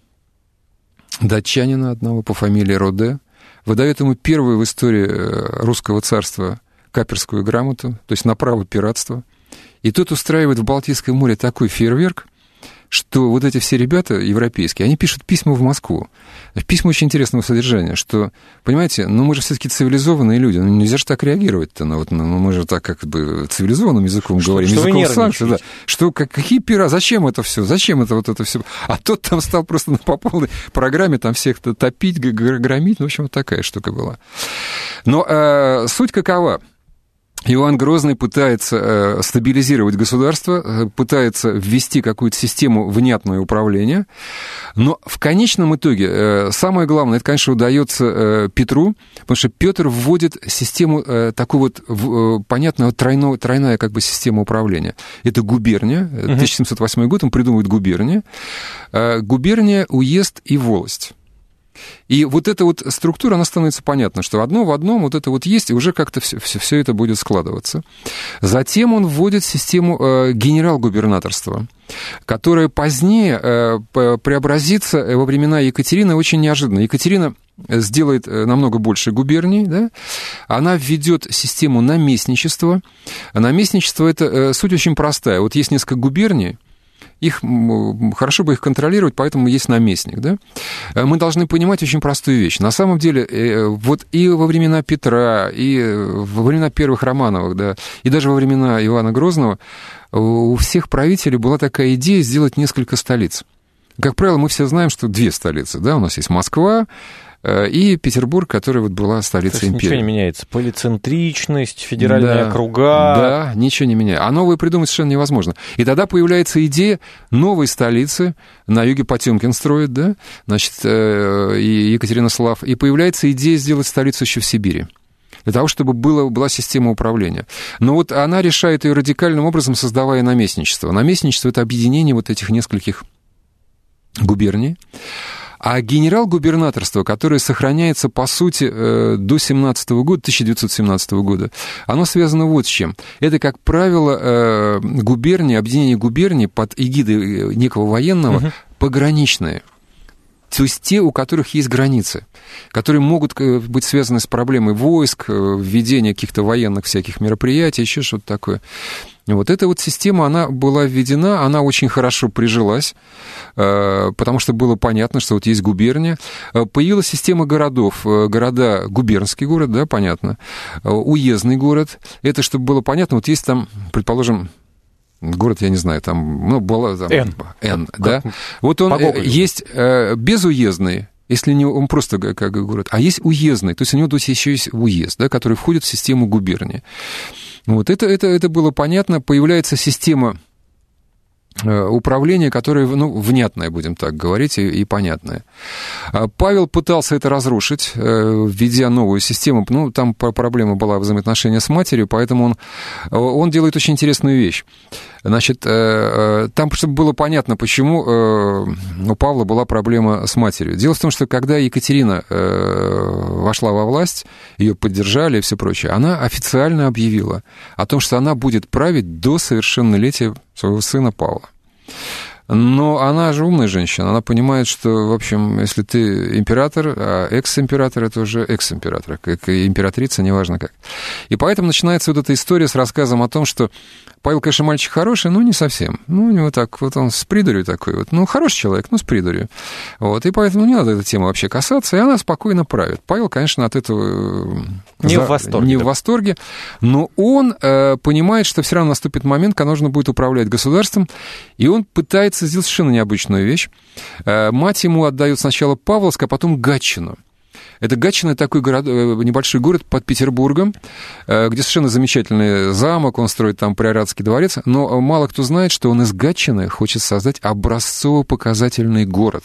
[SPEAKER 3] датчанина одного по фамилии Роде, выдает ему первую в истории русского царства каперскую грамоту, то есть на право пиратства. И тот устраивает в Балтийском море такой фейерверк, что вот эти все ребята европейские, они пишут письма в Москву. Письма очень интересного содержания, что, понимаете, ну мы же все-таки цивилизованные люди, ну нельзя же так реагировать-то, ну, вот, ну мы же так как бы цивилизованным языком что, говорим, что языком санкций, да. Что, как, какие пира, зачем это все, зачем это вот это все? А тот там стал просто ну, по полной программе там всех топить, громить, ну, в общем, вот такая штука была. Но э, суть какова? Иван Грозный пытается э, стабилизировать государство, э, пытается ввести какую-то систему внятного управления, но в конечном итоге э, самое главное, это, конечно, удается э, Петру, потому что Петр вводит систему э, такую вот в, э, понятную тройную, тройная как бы система управления. Это губерния, uh-huh. тысяча семьсот восьмой год, он придумывает губернию, э, губерния, уезд и волость. И вот эта вот структура, она становится понятна, что одно в одном вот это вот есть, и уже как-то все, все, все это будет складываться. Затем он вводит систему э, генерал-губернаторства, которая позднее э, преобразится во времена Екатерины очень неожиданно. Екатерина сделает намного больше губерний, да? Она введет систему наместничества. Наместничество – это суть очень простая. Вот есть несколько губерний, их, хорошо бы их контролировать, поэтому есть наместник. Да? Мы должны понимать очень простую вещь. На самом деле, вот и во времена Петра, и во времена первых Романовых, да, и даже во времена Ивана Грозного у всех правителей была такая идея сделать несколько столиц. Как правило, мы все знаем, что две столицы. Да? У нас есть Москва и Петербург, которая вот была столицей империи.
[SPEAKER 2] Ничего не меняется. Полицентричность, федеральные
[SPEAKER 3] да,
[SPEAKER 2] округа.
[SPEAKER 3] Да, ничего не меняется. А новые придумать совершенно невозможно. И тогда появляется идея новой столицы. На юге Потёмкин строит, да, значит, и Екатеринослав. И появляется идея сделать столицу еще в Сибири, для того, чтобы было, была система управления. Но вот она решает ее радикальным образом, создавая наместничество. Наместничество – это объединение вот этих нескольких губерний. А генерал-губернаторство, которое сохраняется, по сути, до семнадцатого года, тысяча девятьсот семнадцатого года, оно связано вот с чем. Это, как правило, губернии, объединение губерний под эгидой некого военного, угу. пограничные. То есть те, у которых есть границы, которые могут быть связаны с проблемой войск, введения каких-то военных всяких мероприятий, еще что-то такое. Вот эта вот система, она была введена, она очень хорошо прижилась, потому что было понятно, что вот есть губерния. Появилась система городов. Города, губернский город, да, понятно, уездный город. Это, чтобы было понятно, вот есть там, предположим, город, я не знаю, там, ну, была там...
[SPEAKER 2] Н.
[SPEAKER 3] Н, да. Вот он есть безуездный, если не он просто как город, а есть уездный, то есть у него тут еще есть уезд, да, который входит в систему губернии. Вот это, это, это было понятно. Появляется система управление, которое, ну, внятное, будем так говорить, и, и понятное. Павел пытался это разрушить, введя новую систему. Ну, там проблема была взаимоотношения с матерью, поэтому он, он делает очень интересную вещь. Значит, там, чтобы было понятно, почему у Павла была проблема с матерью. Дело в том, что когда Екатерина вошла во власть, ее поддержали и все прочее, она официально объявила о том, что она будет править до совершеннолетия своего сына Павла. Но она же умная женщина, она понимает, что, в общем, если ты император, а экс-император — это уже экс-император, как и императрица, неважно как. И поэтому начинается вот эта история с рассказом о том, что Павел, конечно, мальчик хороший, но не совсем. Ну, у него так, вот он с придурью такой вот. Ну, хороший человек, но с придурью. Вот, и поэтому не надо этой темы вообще касаться, и она спокойно правит. Павел, конечно, от этого...
[SPEAKER 2] Не
[SPEAKER 3] за...
[SPEAKER 2] в восторге.
[SPEAKER 3] Не
[SPEAKER 2] да.
[SPEAKER 3] в восторге, но он э, понимает, что все равно наступит момент, когда нужно будет управлять государством, и он пытается сделать совершенно необычную вещь. Э, мать ему отдает сначала Павловск, а потом Гатчину. Это Гатчина, такой город, небольшой город под Петербургом, где совершенно замечательный замок, он строит там Приоратский дворец, но мало кто знает, что он из Гатчины хочет создать образцово-показательный город.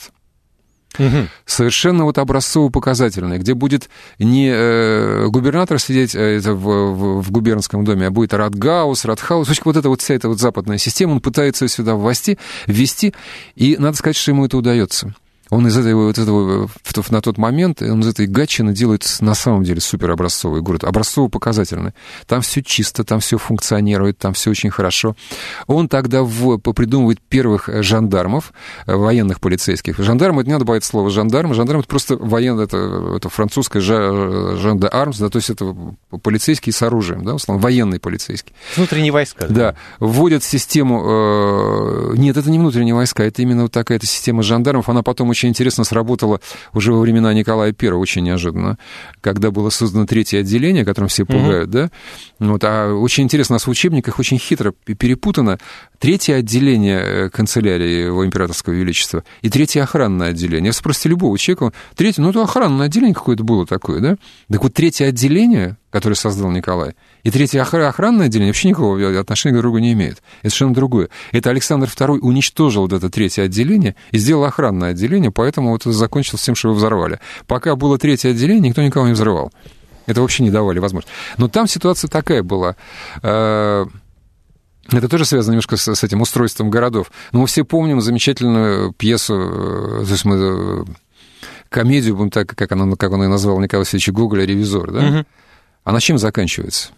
[SPEAKER 3] Угу. Совершенно вот образцово-показательный, где будет не э, губернатор сидеть э, в, в, в губернском доме, а будет Радгаус, Радхаус. В общем, вот эта вот вся эта вот западная система, он пытается ее сюда ввести, ввести, и надо сказать, что ему это удается. Он из этого, вот этого, на тот момент, он из этой Гатчины делает на самом деле суперобразцовый город, образцово-показательный. Там все чисто, там все функционирует, там все очень хорошо. Он тогда в, придумывает первых жандармов, военных полицейских. Жандарм, это не надо бояться слова жандарм, жандарм — это просто военный, это, это французское жан де армс, да, то есть это полицейские с оружием, да, в основном военные полицейские.
[SPEAKER 2] Внутренние войска.
[SPEAKER 3] Да, вводят систему... Э, нет, это не внутренние войска, это именно вот такая система жандармов, она потом очень очень интересно сработало уже во времена Николая Первого, очень неожиданно, когда было создано третье отделение, которым все пугают, mm-hmm. да? Вот, а очень интересно, у нас в учебниках очень хитро перепутано третье отделение канцелярии его императорского величества и третье охранное отделение. Если спросите любого человека, третье, ну, это охранное отделение какое-то было такое, да? Так вот, третье отделение, которое создал Николай, и третье охранное отделение вообще никакого отношения друг к другу не имеет. Это совершенно другое. Это Александр Второй уничтожил вот это третье отделение и сделал охранное отделение, поэтому вот это закончилось тем, что его взорвали. Пока было третье отделение, никто никого не взрывал. Это вообще не давали возможность. Но там ситуация такая была. Это тоже связано немножко с, с этим устройством городов. Но мы все помним замечательную пьесу, то есть мы, комедию, будем так, как она, как он ее назвал, Николай Васильевич Гоголя, «Ревизор», да? Угу. Она чем заканчивается?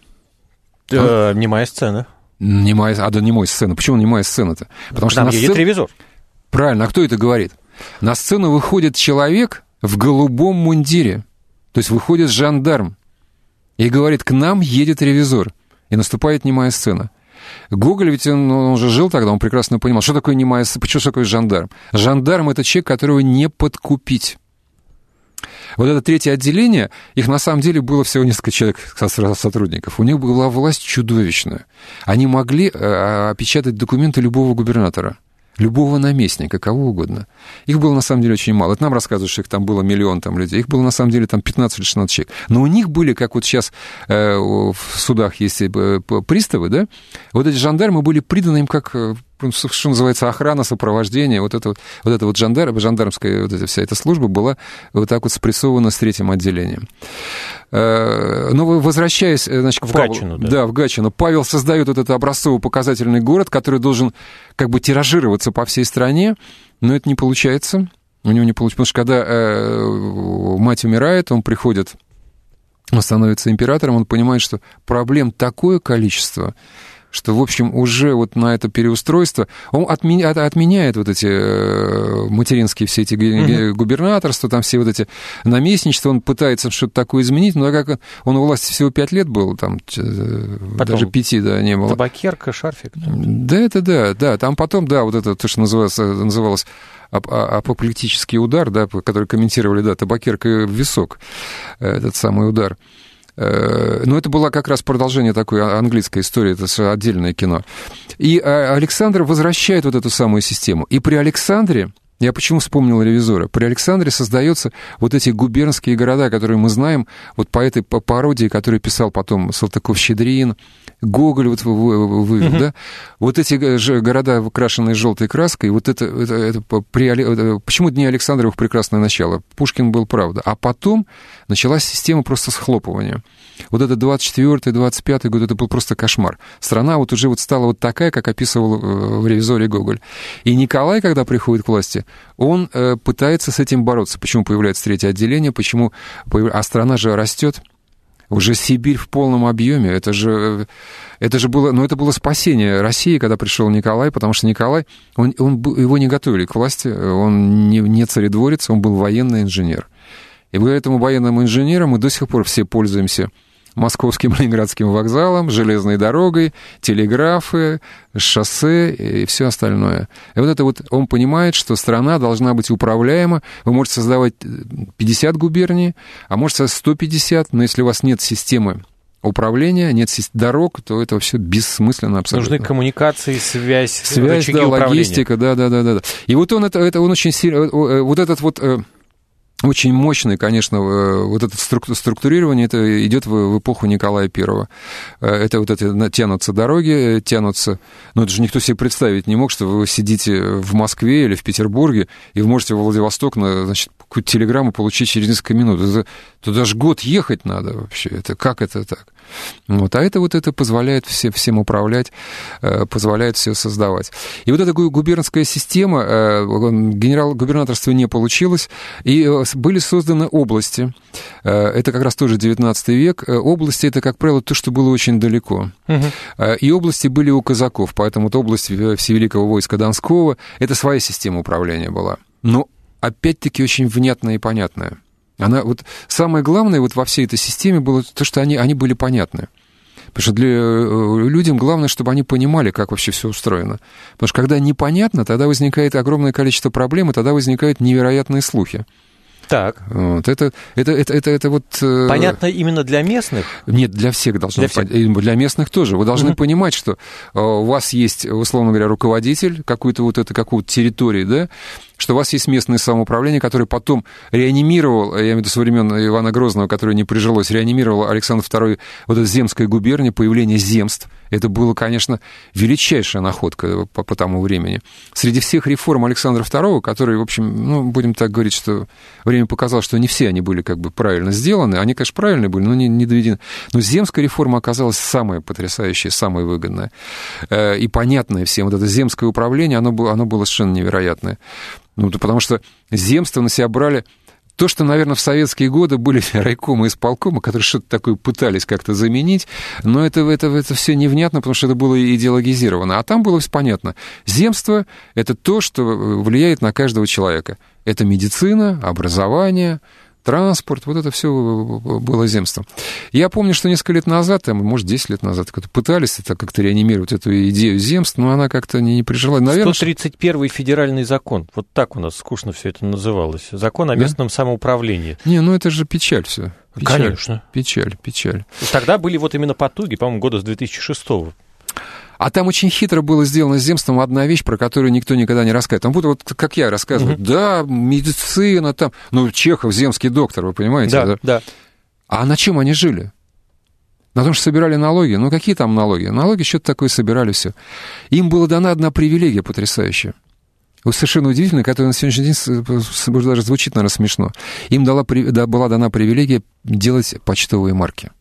[SPEAKER 2] А? Немая сцена.
[SPEAKER 3] Немая, а да, немая сцена. Почему немая сцена-то? Потому что
[SPEAKER 2] там
[SPEAKER 3] на
[SPEAKER 2] едет
[SPEAKER 3] сцен...
[SPEAKER 2] ревизор. Правильно,
[SPEAKER 3] а кто это говорит? На сцену выходит человек в голубом мундире. То есть выходит жандарм и говорит: к нам едет ревизор. И наступает немая сцена. Гоголь, ведь он, он уже жил тогда, он прекрасно понимал, что такое немая сцена, что такое жандарм. Жандарм — это человек, которого не подкупить. Вот это третье отделение, их на самом деле было всего несколько человек, сотрудников. У них была власть чудовищная. Они могли опечатать документы любого губернатора, любого наместника, кого угодно. Их было на самом деле очень мало. Это нам рассказывают, что их там было миллион там, людей. Их было на самом деле там пятнадцать или шестнадцать человек. Но у них были, как вот сейчас э, в судах есть э, приставы, да, вот эти жандармы были приданы им как... что называется, охрана, сопровождение, вот это вот, вот, это вот жандар, жандармская вот эта вся эта служба была вот так вот спрессована с третьим отделением. Но возвращаясь, значит, к
[SPEAKER 2] в
[SPEAKER 3] Павлу,
[SPEAKER 2] Гатчину, да.
[SPEAKER 3] Да, в Гатчину. Павел создает вот этот образцово-показательный город, который должен как бы тиражироваться по всей стране, но это не получается. У него не получается, потому что когда э, мать умирает, он приходит, он становится императором, он понимает, что проблем такое количество, что, в общем, уже вот на это переустройство... Он отменя, отменяет вот эти материнские все эти uh-huh. губернаторства, там все вот эти наместничества, он пытается что-то такое изменить, но как он у власти всего пять лет был, там потом даже пяти, да, не было.
[SPEAKER 2] Табакерка, шарфик.
[SPEAKER 3] Да, это да, да, там потом, да, вот это то, что называлось, называлось апоплектический удар, да, который комментировали, да, табакерка в висок, этот самый удар. Но это было как раз продолжение такой английской истории, это отдельное кино. И Александр возвращает вот эту самую систему. И при Александре, я почему вспомнил «Ревизора», при Александре создаются вот эти губернские города, которые мы знаем, вот по этой пародии, которую писал потом Салтыков-Щедрин, Гоголь вот вывел, mm-hmm. да? Вот эти же города, выкрашенные желтой краской, вот это, это, это при, это, почему Дни Александровых прекрасное начало? Пушкин был правда. А потом началась система просто схлопывания. Вот это двадцать четвёртый, двадцать пятый год, это был просто кошмар. Страна вот уже вот стала вот такая, как описывал в «Ревизоре» Гоголь. И Николай, когда приходит к власти, он э, пытается с этим бороться. Почему появляется третье отделение, почему... А страна же растет. Уже Сибирь в полном объеме, это же, это же было, ну, это было спасение России, когда пришел Николай, потому что Николай, он, он, его не готовили к власти, он не, не царедворец, он был военный инженер. И благодаря этому военному инженеру мы до сих пор все пользуемся Московским Ленинградским вокзалом, железной дорогой, телеграфы, шоссе и все остальное. И вот это вот он понимает, что страна должна быть управляема. Вы можете создавать пятьдесят губерний, а можете сто пятьдесят, но если у вас нет системы управления, нет дорог, то это вообще бессмысленно абсолютно.
[SPEAKER 2] Нужны коммуникации, связь,
[SPEAKER 3] связь, да, логистика, да, да, да, да. И вот он это, это он очень сильно, вот этот вот очень мощное, конечно, вот это структурирование, это идет в эпоху Николая Первого. Это вот это тянутся дороги, тянутся... Ну, это же никто себе представить не мог, что вы сидите в Москве или в Петербурге, и вы можете в Владивосток, значит, какую-то телеграмму получить через несколько минут. Это, туда же год ехать надо вообще. Это как это так? Вот. А это вот это позволяет все, всем управлять, позволяет все создавать. И вот эта губернская система, генерал-губернаторство не получилось, и были созданы области. Это как раз тоже девятнадцатый век. Области — это, как правило, то, что было очень далеко. Угу. И области были у казаков, поэтому вот область Всевеликого войска Донского — это своя система управления была. Но, опять-таки, очень внятная и понятная. Она, вот, самое главное вот во всей этой системе было то, что они, они были понятны. Потому что для людям главное, чтобы они понимали, как вообще все устроено. Потому что когда непонятно, тогда возникает огромное количество проблем, и тогда возникают невероятные слухи.
[SPEAKER 2] Так.
[SPEAKER 3] Вот. Это, это, это, это, это вот...
[SPEAKER 2] Понятно именно для местных?
[SPEAKER 3] Нет, для всех должно быть. Для, для местных тоже. Вы должны mm-hmm. понимать, что у вас есть, условно говоря, руководитель какой-то вот этой какой-то территории, да, что у вас есть местное самоуправление, которое потом реанимировал, я имею в виду со времен Ивана Грозного, которое не прижилось, реанимировал Александр Второй вот эта земская губерния, появление земств. Это было, конечно, величайшая находка по, по тому времени. Среди всех реформ Александра Второго, которые, в общем, ну, будем так говорить, что время показало, что не все они были как бы правильно сделаны. Они, конечно, правильные были, но не, не доведены. Но земская реформа оказалась самая потрясающая, самая выгодная и понятная всем. Вот это земское управление, оно было, оно было совершенно невероятное. Ну, потому что земства на себя брали то, что, наверное, в советские годы были райкомы и исполкомы, которые что-то такое пытались как-то заменить, но это, это, это все невнятно, потому что это было идеологизировано. А там было все понятно. Земство — это то, что влияет на каждого человека. Это медицина, образование, транспорт, вот это все было земством. Я помню, что несколько лет назад, там, может, десять лет назад, пытались это как-то реанимировать эту идею земств, но она как-то не, не прижила. Наверное,
[SPEAKER 2] сто тридцать первый федеральный закон, вот так у нас скучно все это называлось. Закон о местном да? самоуправлении.
[SPEAKER 3] Не, ну это же печаль все. Печаль,
[SPEAKER 2] конечно.
[SPEAKER 3] Печаль, печаль.
[SPEAKER 2] Тогда были вот именно потуги, по-моему, года с две тысячи шестого.
[SPEAKER 3] А там очень хитро было сделано с земством одна вещь, про которую никто никогда не рассказывает. Там будто вот как я рассказываю. Mm-hmm. Да, медицина там. Ну, Чехов, земский доктор, вы понимаете?
[SPEAKER 2] Да,
[SPEAKER 3] да,
[SPEAKER 2] да.
[SPEAKER 3] А на чем они жили? На том, что собирали налоги. Ну, какие там налоги? Налоги что-то такое собирали все. Им была дана одна привилегия потрясающая. Вот совершенно удивительно, которая на сегодняшний день даже звучит, наверное, смешно. Им дала, была дана привилегия делать почтовые марки.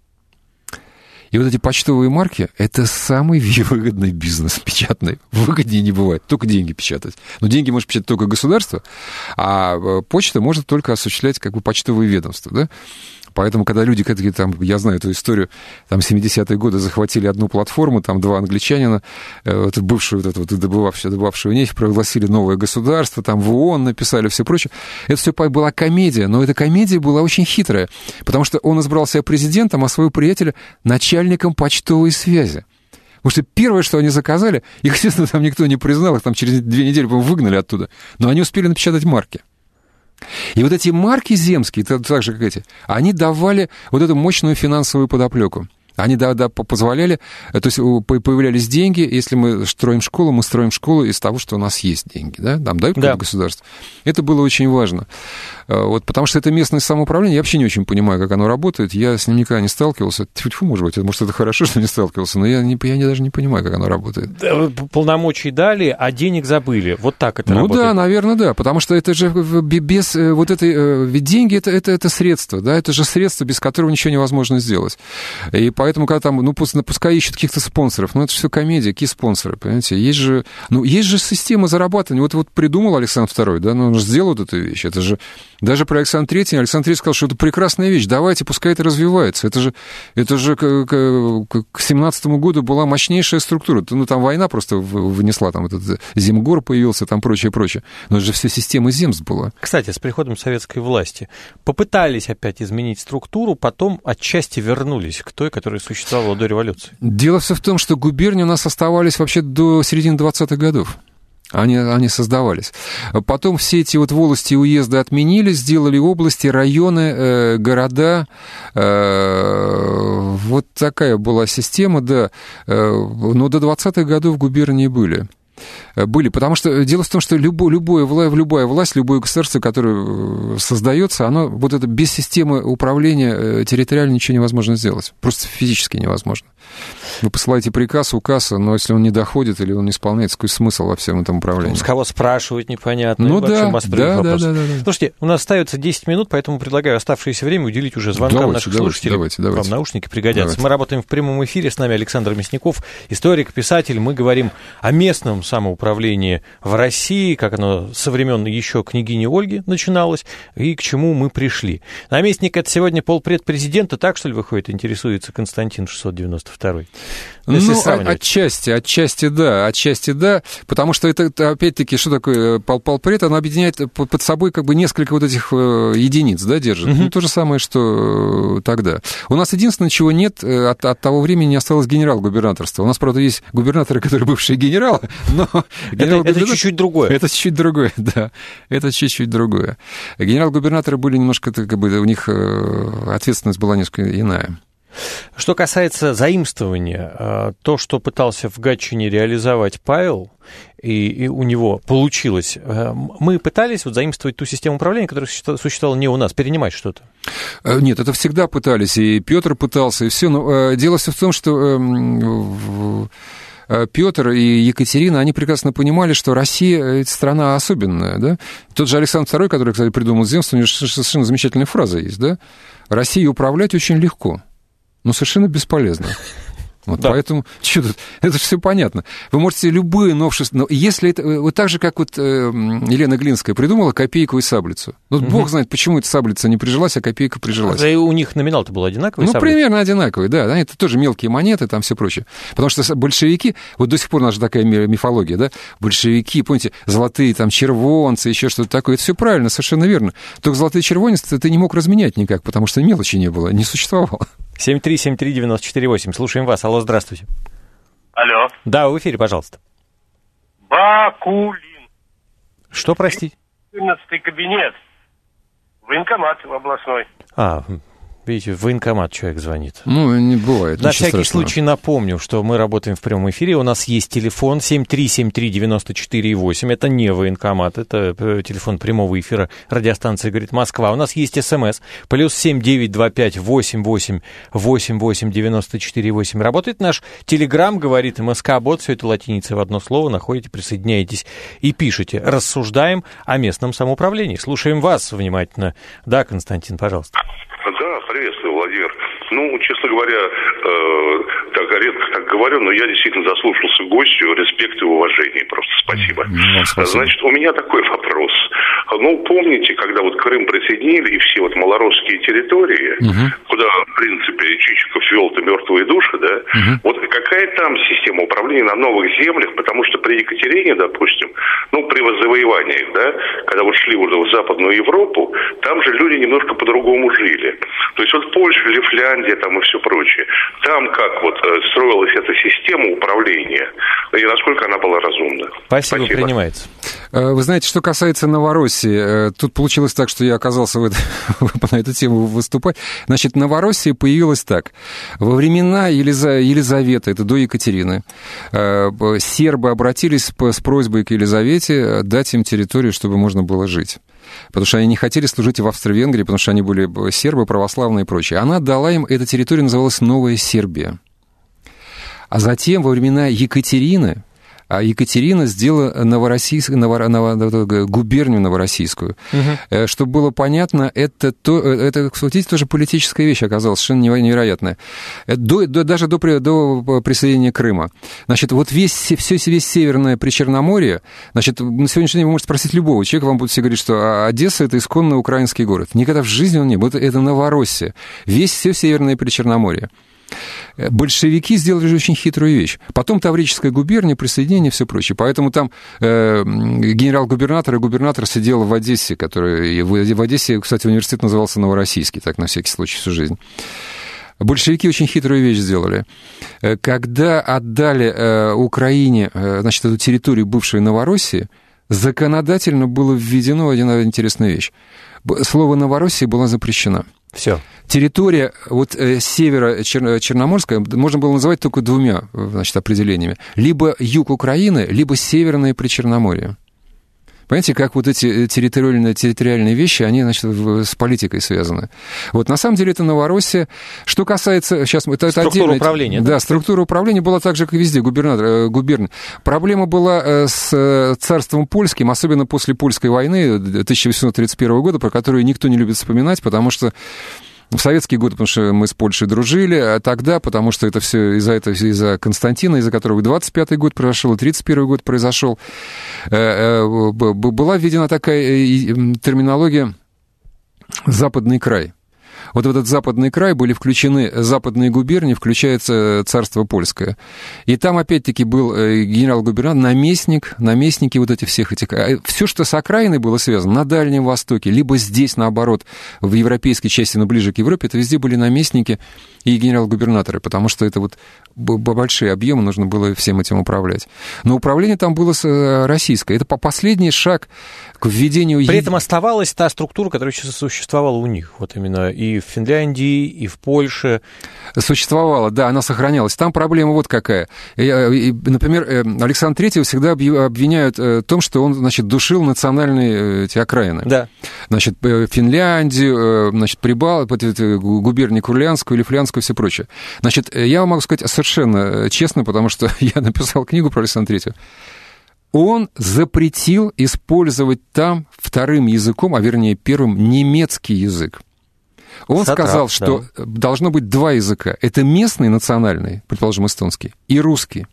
[SPEAKER 3] И вот эти почтовые марки — это самый выгодный бизнес печатный. Выгоднее не бывает, только деньги печатать. Но деньги может печатать только государство, а почта может только осуществлять как бы почтовые ведомства, да? Поэтому, когда люди, там, я знаю эту историю, там, семидесятые годы захватили одну платформу, там, два англичанина, вот, бывшую, вот, вот, добывавшую, добывавшую нефть, провозгласили новое государство, там, в ООН написали, все прочее. Это все была комедия, но эта комедия была очень хитрая, потому что он избрал себя президентом, а своего приятеля начальником почтовой связи. Потому что первое, что они заказали, их, естественно, там никто не признал, их там через две недели, по-моему, выгнали оттуда, но они успели напечатать марки. И вот эти марки земские, так же, как эти, они давали вот эту мощную финансовую подоплеку. Они, да, да, позволяли, то есть появлялись деньги, если мы строим школу, мы строим школу из того, что у нас есть деньги, да, нам дают да. государство. Это было очень важно. Вот, потому что это местное самоуправление, я вообще не очень понимаю, как оно работает, я с ним никогда не сталкивался. Тьфу-тьфу, может быть, может, это хорошо, что не сталкивался, но я, не, я не, даже не понимаю, как оно работает.
[SPEAKER 2] Полномочий дали, а денег забыли. Вот так это
[SPEAKER 3] ну,
[SPEAKER 2] работает.
[SPEAKER 3] Ну да, наверное, да, потому что это же без вот этой... Ведь деньги это, это, это средство, да, это же средство, без которого ничего невозможно сделать. И поэтому, когда там, ну, пускай ищут каких-то спонсоров, ну, это же все комедия, какие спонсоры, понимаете? Есть же, ну, есть же система зарабатывания. Вот, вот придумал Александр Второй, да, ну, он же сделал вот эту вещь. Это же даже про Александра Третьего, Александр Третий сказал, что это прекрасная вещь, давайте, пускай это развивается. Это же, это же к, к, к семнадцатому году была мощнейшая структура. Ну, там война просто вынесла, там этот Земгор появился, там прочее, прочее. Но это же вся система земств была.
[SPEAKER 2] Кстати, с приходом советской власти попытались опять изменить структуру, потом отчасти вернулись к той, которая существовала до революции.
[SPEAKER 3] Дело все в том, что губернии у нас оставались вообще до середины двадцатых годов. Они, они создавались. Потом все эти вот волости и уезды отменили, сделали области, районы, э, города. Э, вот такая была система, да. Э, но до двадцатых годов губернии были. Были, потому что дело в том, что любое, любое, любая власть, любое государство, которое создается, оно вот это без системы управления территориально ничего невозможно сделать. Просто физически невозможно. Вы посылаете приказ, указ, но если он не доходит или он не исполняется, какой смысл во всем этом управлении?
[SPEAKER 2] С кого спрашивать, непонятно.
[SPEAKER 3] Ну да, да, да, да, да, да.
[SPEAKER 2] Слушайте, у нас остается десять минут, поэтому предлагаю оставшееся время уделить уже звонкам
[SPEAKER 3] давайте,
[SPEAKER 2] наших
[SPEAKER 3] давайте,
[SPEAKER 2] слушателей.
[SPEAKER 3] Давайте, давайте.
[SPEAKER 2] Вам наушники пригодятся.
[SPEAKER 3] Давайте.
[SPEAKER 2] Мы работаем в прямом эфире, с нами Александр Мясников, историк, писатель. Мы говорим о местном самоуправлении в России, как оно со времен еще княгини Ольги начиналось, и к чему мы пришли. Наместник — это сегодня полпред президента, так, что ли, выходит, интересуется Константин шестьсот девяносто второй?
[SPEAKER 3] Ну, отчасти, отчасти да, отчасти да, потому что это, опять-таки, что такое пол, полпред, оно объединяет под собой как бы несколько вот этих единиц, да, держит. Uh-huh. Ну, то же самое, что тогда. У нас единственное, чего нет, от, от того времени не осталось генерал-губернаторства. У нас, правда, есть губернаторы, которые бывшие генералы, но...
[SPEAKER 2] Это, это чуть-чуть другое.
[SPEAKER 3] Это чуть-чуть другое, да, это чуть-чуть другое. Генерал-губернаторы были немножко, как бы, у них ответственность была несколько иная.
[SPEAKER 2] Что касается заимствования, то, что пытался в Гатчине реализовать Павел, и, и у него получилось, мы пытались вот заимствовать ту систему управления, которая существовала не у нас, перенимать что-то?
[SPEAKER 3] Нет, это всегда пытались, и Петр пытался, и все, но дело все в том, что... Петр и Екатерина, они прекрасно понимали, что Россия – это страна особенная, да? Тот же Александр Второй, который, кстати, придумал земство, у него совершенно замечательная фраза есть, да? Россией управлять очень легко, но совершенно бесполезно. Вот, да. Поэтому, что тут, это же все понятно. Вы можете любые новшества, но если это, вот так же, как вот э, Елена Глинская придумала копейку и саблицу. Вот угу. Бог знает, почему эта саблица не прижилась, а копейка прижилась.
[SPEAKER 2] А у них номинал-то был одинаковый?
[SPEAKER 3] Ну,
[SPEAKER 2] саблица?
[SPEAKER 3] Примерно одинаковый, да. Это тоже мелкие монеты, там все прочее. Потому что большевики, вот до сих пор у нас же такая мифология, да, большевики, помните, золотые там червонцы, еще что-то такое, это все правильно, совершенно верно. Только золотые червонцы ты не мог разменять никак, потому что мелочи не было, не существовало.
[SPEAKER 2] семь три семь три девять четыре восемь. Слушаем вас. Алло, здравствуйте.
[SPEAKER 4] Алло.
[SPEAKER 2] Да, в эфире, пожалуйста.
[SPEAKER 4] Бакулин.
[SPEAKER 2] Что, простите?
[SPEAKER 4] четырнадцатый кабинет. Военкомат областной.
[SPEAKER 2] А, видите, в военкомат человек звонит.
[SPEAKER 3] Ну, не бывает.
[SPEAKER 2] На всякий страшного. случай напомню, что мы работаем в прямом эфире. У нас есть телефон семь три семь три девять четыре восемь. Это не военкомат, это телефон прямого эфира радиостанции «Говорит Москва». У нас есть СМС. Плюс семь девять два пять восемь восемь восемь восемь девяносто четыре восемь. Работает наш телеграм, говорит МСК-бот. Все это латиницей в одно слово. Находите, присоединяйтесь и пишите. Рассуждаем о местном самоуправлении. Слушаем вас внимательно. Да, Константин, пожалуйста.
[SPEAKER 5] Да, приветствую, Владимир. Ну, честно говоря, э, так редко так говорю, но я действительно заслушался гостю, респект и уважение. Просто спасибо.
[SPEAKER 3] Ну, спасибо.
[SPEAKER 5] Значит, у меня такой вопрос. Ну, помните, когда вот Крым присоединили и все вот малоросские территории, угу. куда, в принципе, Чичиков ввел-то мертвые души, да, угу. вот какая там система управления на новых землях, потому что при Екатерине, допустим, ну, при завоеваниях, да, когда вот шли уже в Западную Европу, там же люди немножко по-другому жили. То есть вот Польша, Лифляндия там и все прочее. Там как вот строилась эта система управления и насколько она была разумна.
[SPEAKER 2] Спасибо, Спасибо. Принимается.
[SPEAKER 3] Вы знаете, что касается Новороссии, Новороссии, тут получилось так, что я оказался в это, на эту тему выступать. Значит, Новороссия появилась так. Во времена Елиза... Елизаветы, это до Екатерины, сербы обратились с просьбой к Елизавете дать им территорию, чтобы можно было жить. Потому что они не хотели служить в Австро-Венгрии, потому что они были сербы, православные и прочее. Она дала им, эта территория называлась Новая Сербия. А затем, во времена Екатерины, а Екатерина сделала новороссийск... ново... ново... губернию новороссийскую. Угу. Чтобы было понятно, это, то... это, кстати, тоже политическая вещь оказалась совершенно невероятная. До... До... Даже до... до присоединения Крыма. Значит, вот весь... все весь Северное Причерноморье, значит, на сегодняшний день вы можете спросить любого человека, вам будут все говорить, что Одесса — это исконно украинский город. Никогда в жизни он не был. Это, это Новороссия. Весь все Северное Причерноморье. Большевики сделали же очень хитрую вещь. Потом Таврическая губерния, присоединение и все прочее. Поэтому там э, генерал-губернатор и губернатор сидел в Одессе, который, в Одессе, кстати, университет назывался Новороссийский, так на всякий случай всю жизнь. Большевики очень хитрую вещь сделали. Когда отдали э, Украине, э, значит, эту территорию бывшей Новороссии, законодательно было введено одна интересная вещь. Слово «Новороссия» была запрещена.
[SPEAKER 2] Все.
[SPEAKER 3] Территория вот, э, севера Чер... Черноморская можно было называть только двумя, значит, определениями. Либо юг Украины, либо Северное Причерноморье. Понимаете, как вот эти территориальные, территориальные вещи, они, значит, с политикой связаны. Вот, на самом деле, это Новороссия. Что касается... Сейчас, это, это
[SPEAKER 2] структура
[SPEAKER 3] отдельно,
[SPEAKER 2] управления.
[SPEAKER 3] Да,
[SPEAKER 2] да,
[SPEAKER 3] структура управления была так же, как и везде, губернатор, губерния. Проблема была с царством польским, особенно после Польской войны тысяча восемьсот тридцать первого года, про которую никто не любит вспоминать, потому что в советские годы, потому что мы с Польшей дружили, а тогда, потому что это все из-за этого, из-за Константина, из-за которого и двадцать пятый год произошел, и тридцать первый год произошел, была введена такая терминология «западный край». Вот в этот западный край были включены западные губернии, включается царство польское. И там, опять-таки, был генерал-губернатор, наместник, наместники вот этих всех этих... Все, что с окраиной было связано, на Дальнем Востоке, либо здесь, наоборот, в европейской части, но ближе к Европе, это везде были наместники и генерал-губернаторы, потому что это вот большие объемы, нужно было всем этим управлять. Но управление там было российское. Это последний шаг к введению...
[SPEAKER 2] При этом оставалась та структура, которая сейчас существовала у них, вот именно и в Финляндии, и в Польше.
[SPEAKER 3] Существовала, да, она сохранялась. Там проблема вот какая. Например, Александра Третьего всегда обвиняют в том, что он, значит, душил национальные эти окраины. Да. Значит, Финляндию, значит, Прибал, губернию Курлянскую, Лифлянскую и все прочее. Значит, я вам могу сказать совершенно честно, потому что я написал книгу про Александра Третьего. Он запретил использовать там вторым языком, а вернее первым, немецкий язык. Он Сатрап, сказал, что да. должно быть два языка. Это местный, национальный, предположим, эстонский, и русский.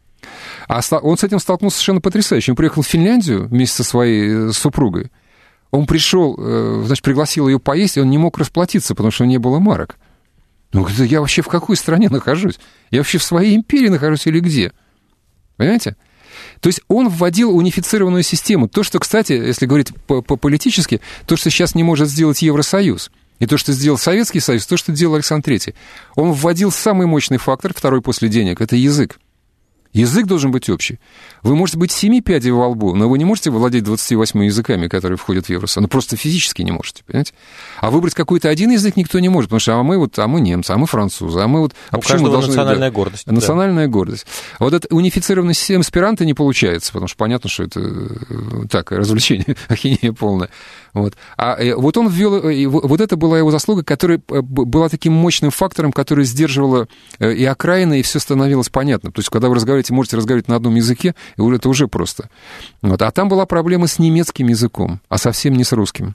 [SPEAKER 3] А он с этим столкнулся совершенно потрясающе. Он приехал в Финляндию вместе со своей супругой. Он пришел, значит, пригласил ее поесть, и он не мог расплатиться, потому что не было марок. Он говорит, я вообще в какой стране нахожусь? Я вообще в своей империи нахожусь или где? Понимаете? То есть он вводил унифицированную систему. То, что, кстати, если говорить по-политически, то, что сейчас не может сделать Евросоюз, и то, что сделал Советский Союз, то, что делал Александр Третий. Он вводил самый мощный фактор, второй после денег, это язык. Язык должен быть общий. Вы можете быть семи пядей во лбу, но вы не можете владеть двадцатью восьмью языками, которые входят в Евросоюз. Ну, просто физически не можете, понимаете? А выбрать какой-то один язык никто не может, потому что а мы вот, а мы немцы, а мы французы, а мы вот... А
[SPEAKER 2] у почему мы должны... национальная да, гордость.
[SPEAKER 3] Национальная да. гордость. А вот эта унифицированная система эсперанто не получается, потому что понятно, что это так, развлечение, ахинея полная. Вот. А вот он ввел, вот это была его заслуга, которая была таким мощным фактором, который сдерживала и окраины, и все становилось понятно. То есть, когда вы разговариваете, можете разговаривать на одном языке, это уже просто. Вот. А там была проблема с немецким языком, а совсем не с русским.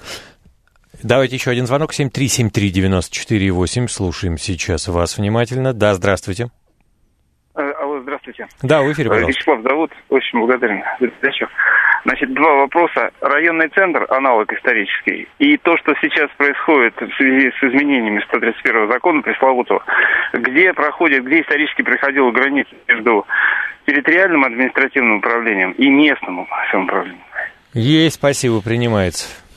[SPEAKER 2] Давайте еще один звонок, семь три семь три девять четыре восемь. Слушаем сейчас вас внимательно. Да, здравствуйте.
[SPEAKER 6] Алло, здравствуйте.
[SPEAKER 2] Да, в эфире, пожалуйста.
[SPEAKER 6] Вячеслав зовут, очень благодарен за передачу. Значит, два вопроса. Районный центр, аналог исторический, и то, что сейчас происходит в связи с изменениями сто тридцать первого закона пресловутого, где проходит, где исторически проходила граница между территориальным административным управлением и местным самоуправлением.
[SPEAKER 2] Есть, спасибо, принимается.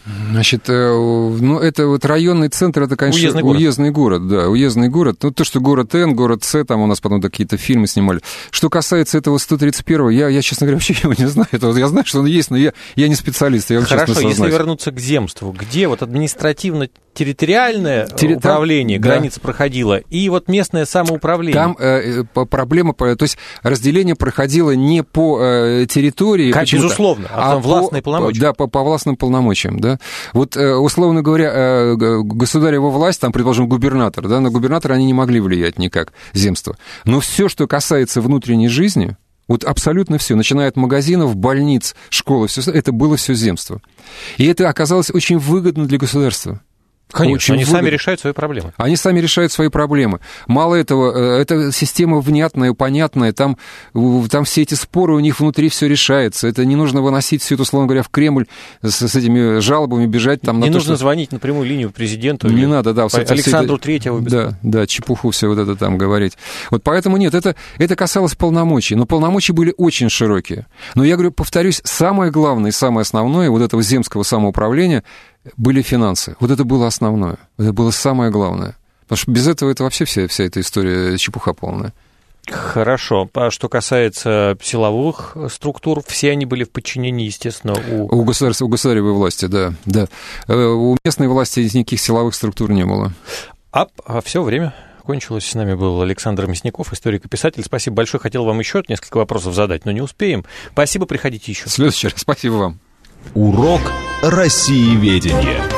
[SPEAKER 3] Значит, ну, это вот районный центр, это, конечно,
[SPEAKER 2] уездный город.
[SPEAKER 3] уездный город, да, уездный город. Ну, то, что город Н, город С, там у нас потом какие-то фильмы снимали. Что касается этого сто тридцать первого, я, я, честно говоря, вообще его не знаю. Это вот я знаю, что он есть, но я, я не специалист, я вам
[SPEAKER 2] Хорошо,
[SPEAKER 3] честно сознаюсь.
[SPEAKER 2] Если вернуться к земству, где вот административно-территориальное Терри... управление, да. граница проходила, и вот местное самоуправление?
[SPEAKER 3] Там э, проблема, то есть разделение проходило не по э, территории,
[SPEAKER 2] как, безусловно, а, а там властные
[SPEAKER 3] по,
[SPEAKER 2] полномочия.
[SPEAKER 3] Да, по, по властным полномочиям, да. Вот, условно говоря, государева власть, там, предположим, губернатор, да, на губернатора они не могли влиять никак, земство. Но все, что касается внутренней жизни, вот абсолютно все, начиная от магазинов, больниц, школы, все, это было все земство. И это оказалось очень выгодно для государства.
[SPEAKER 2] Конечно,
[SPEAKER 3] очень
[SPEAKER 2] они
[SPEAKER 3] выгодно.
[SPEAKER 2] сами решают свои проблемы.
[SPEAKER 3] Они сами решают свои проблемы. Мало этого, эта система внятная, понятная, там, там все эти споры, у них внутри все решается. Это не нужно выносить все это, условно говоря, в Кремль с, с этими жалобами, бежать там...
[SPEAKER 2] Не
[SPEAKER 3] на
[SPEAKER 2] нужно
[SPEAKER 3] то, что...
[SPEAKER 2] звонить на прямую линию президенту.
[SPEAKER 3] Не надо, да.
[SPEAKER 2] Александру Третьему.
[SPEAKER 3] Да, да, чепуху все вот это там говорить. Вот поэтому нет, это, это касалось полномочий. Но полномочия были очень широкие. Но я говорю, повторюсь, самое главное и самое основное вот этого земского самоуправления были финансы. Вот это было основное. Это было самое главное. Потому что без этого это вообще вся, вся эта история чепуха полная.
[SPEAKER 2] Хорошо. А что касается силовых структур, все они были в подчинении, естественно, у...
[SPEAKER 3] У, государства, у государевой власти, да, да. У местной власти никаких силовых структур не было.
[SPEAKER 2] А, а все время кончилось. С нами был Александр Мясников, историк и писатель. Спасибо большое. Хотел вам еще несколько вопросов задать, но не успеем. Спасибо, приходите еще.
[SPEAKER 3] В следующий раз. Спасибо вам.
[SPEAKER 1] Урок Россиеведения.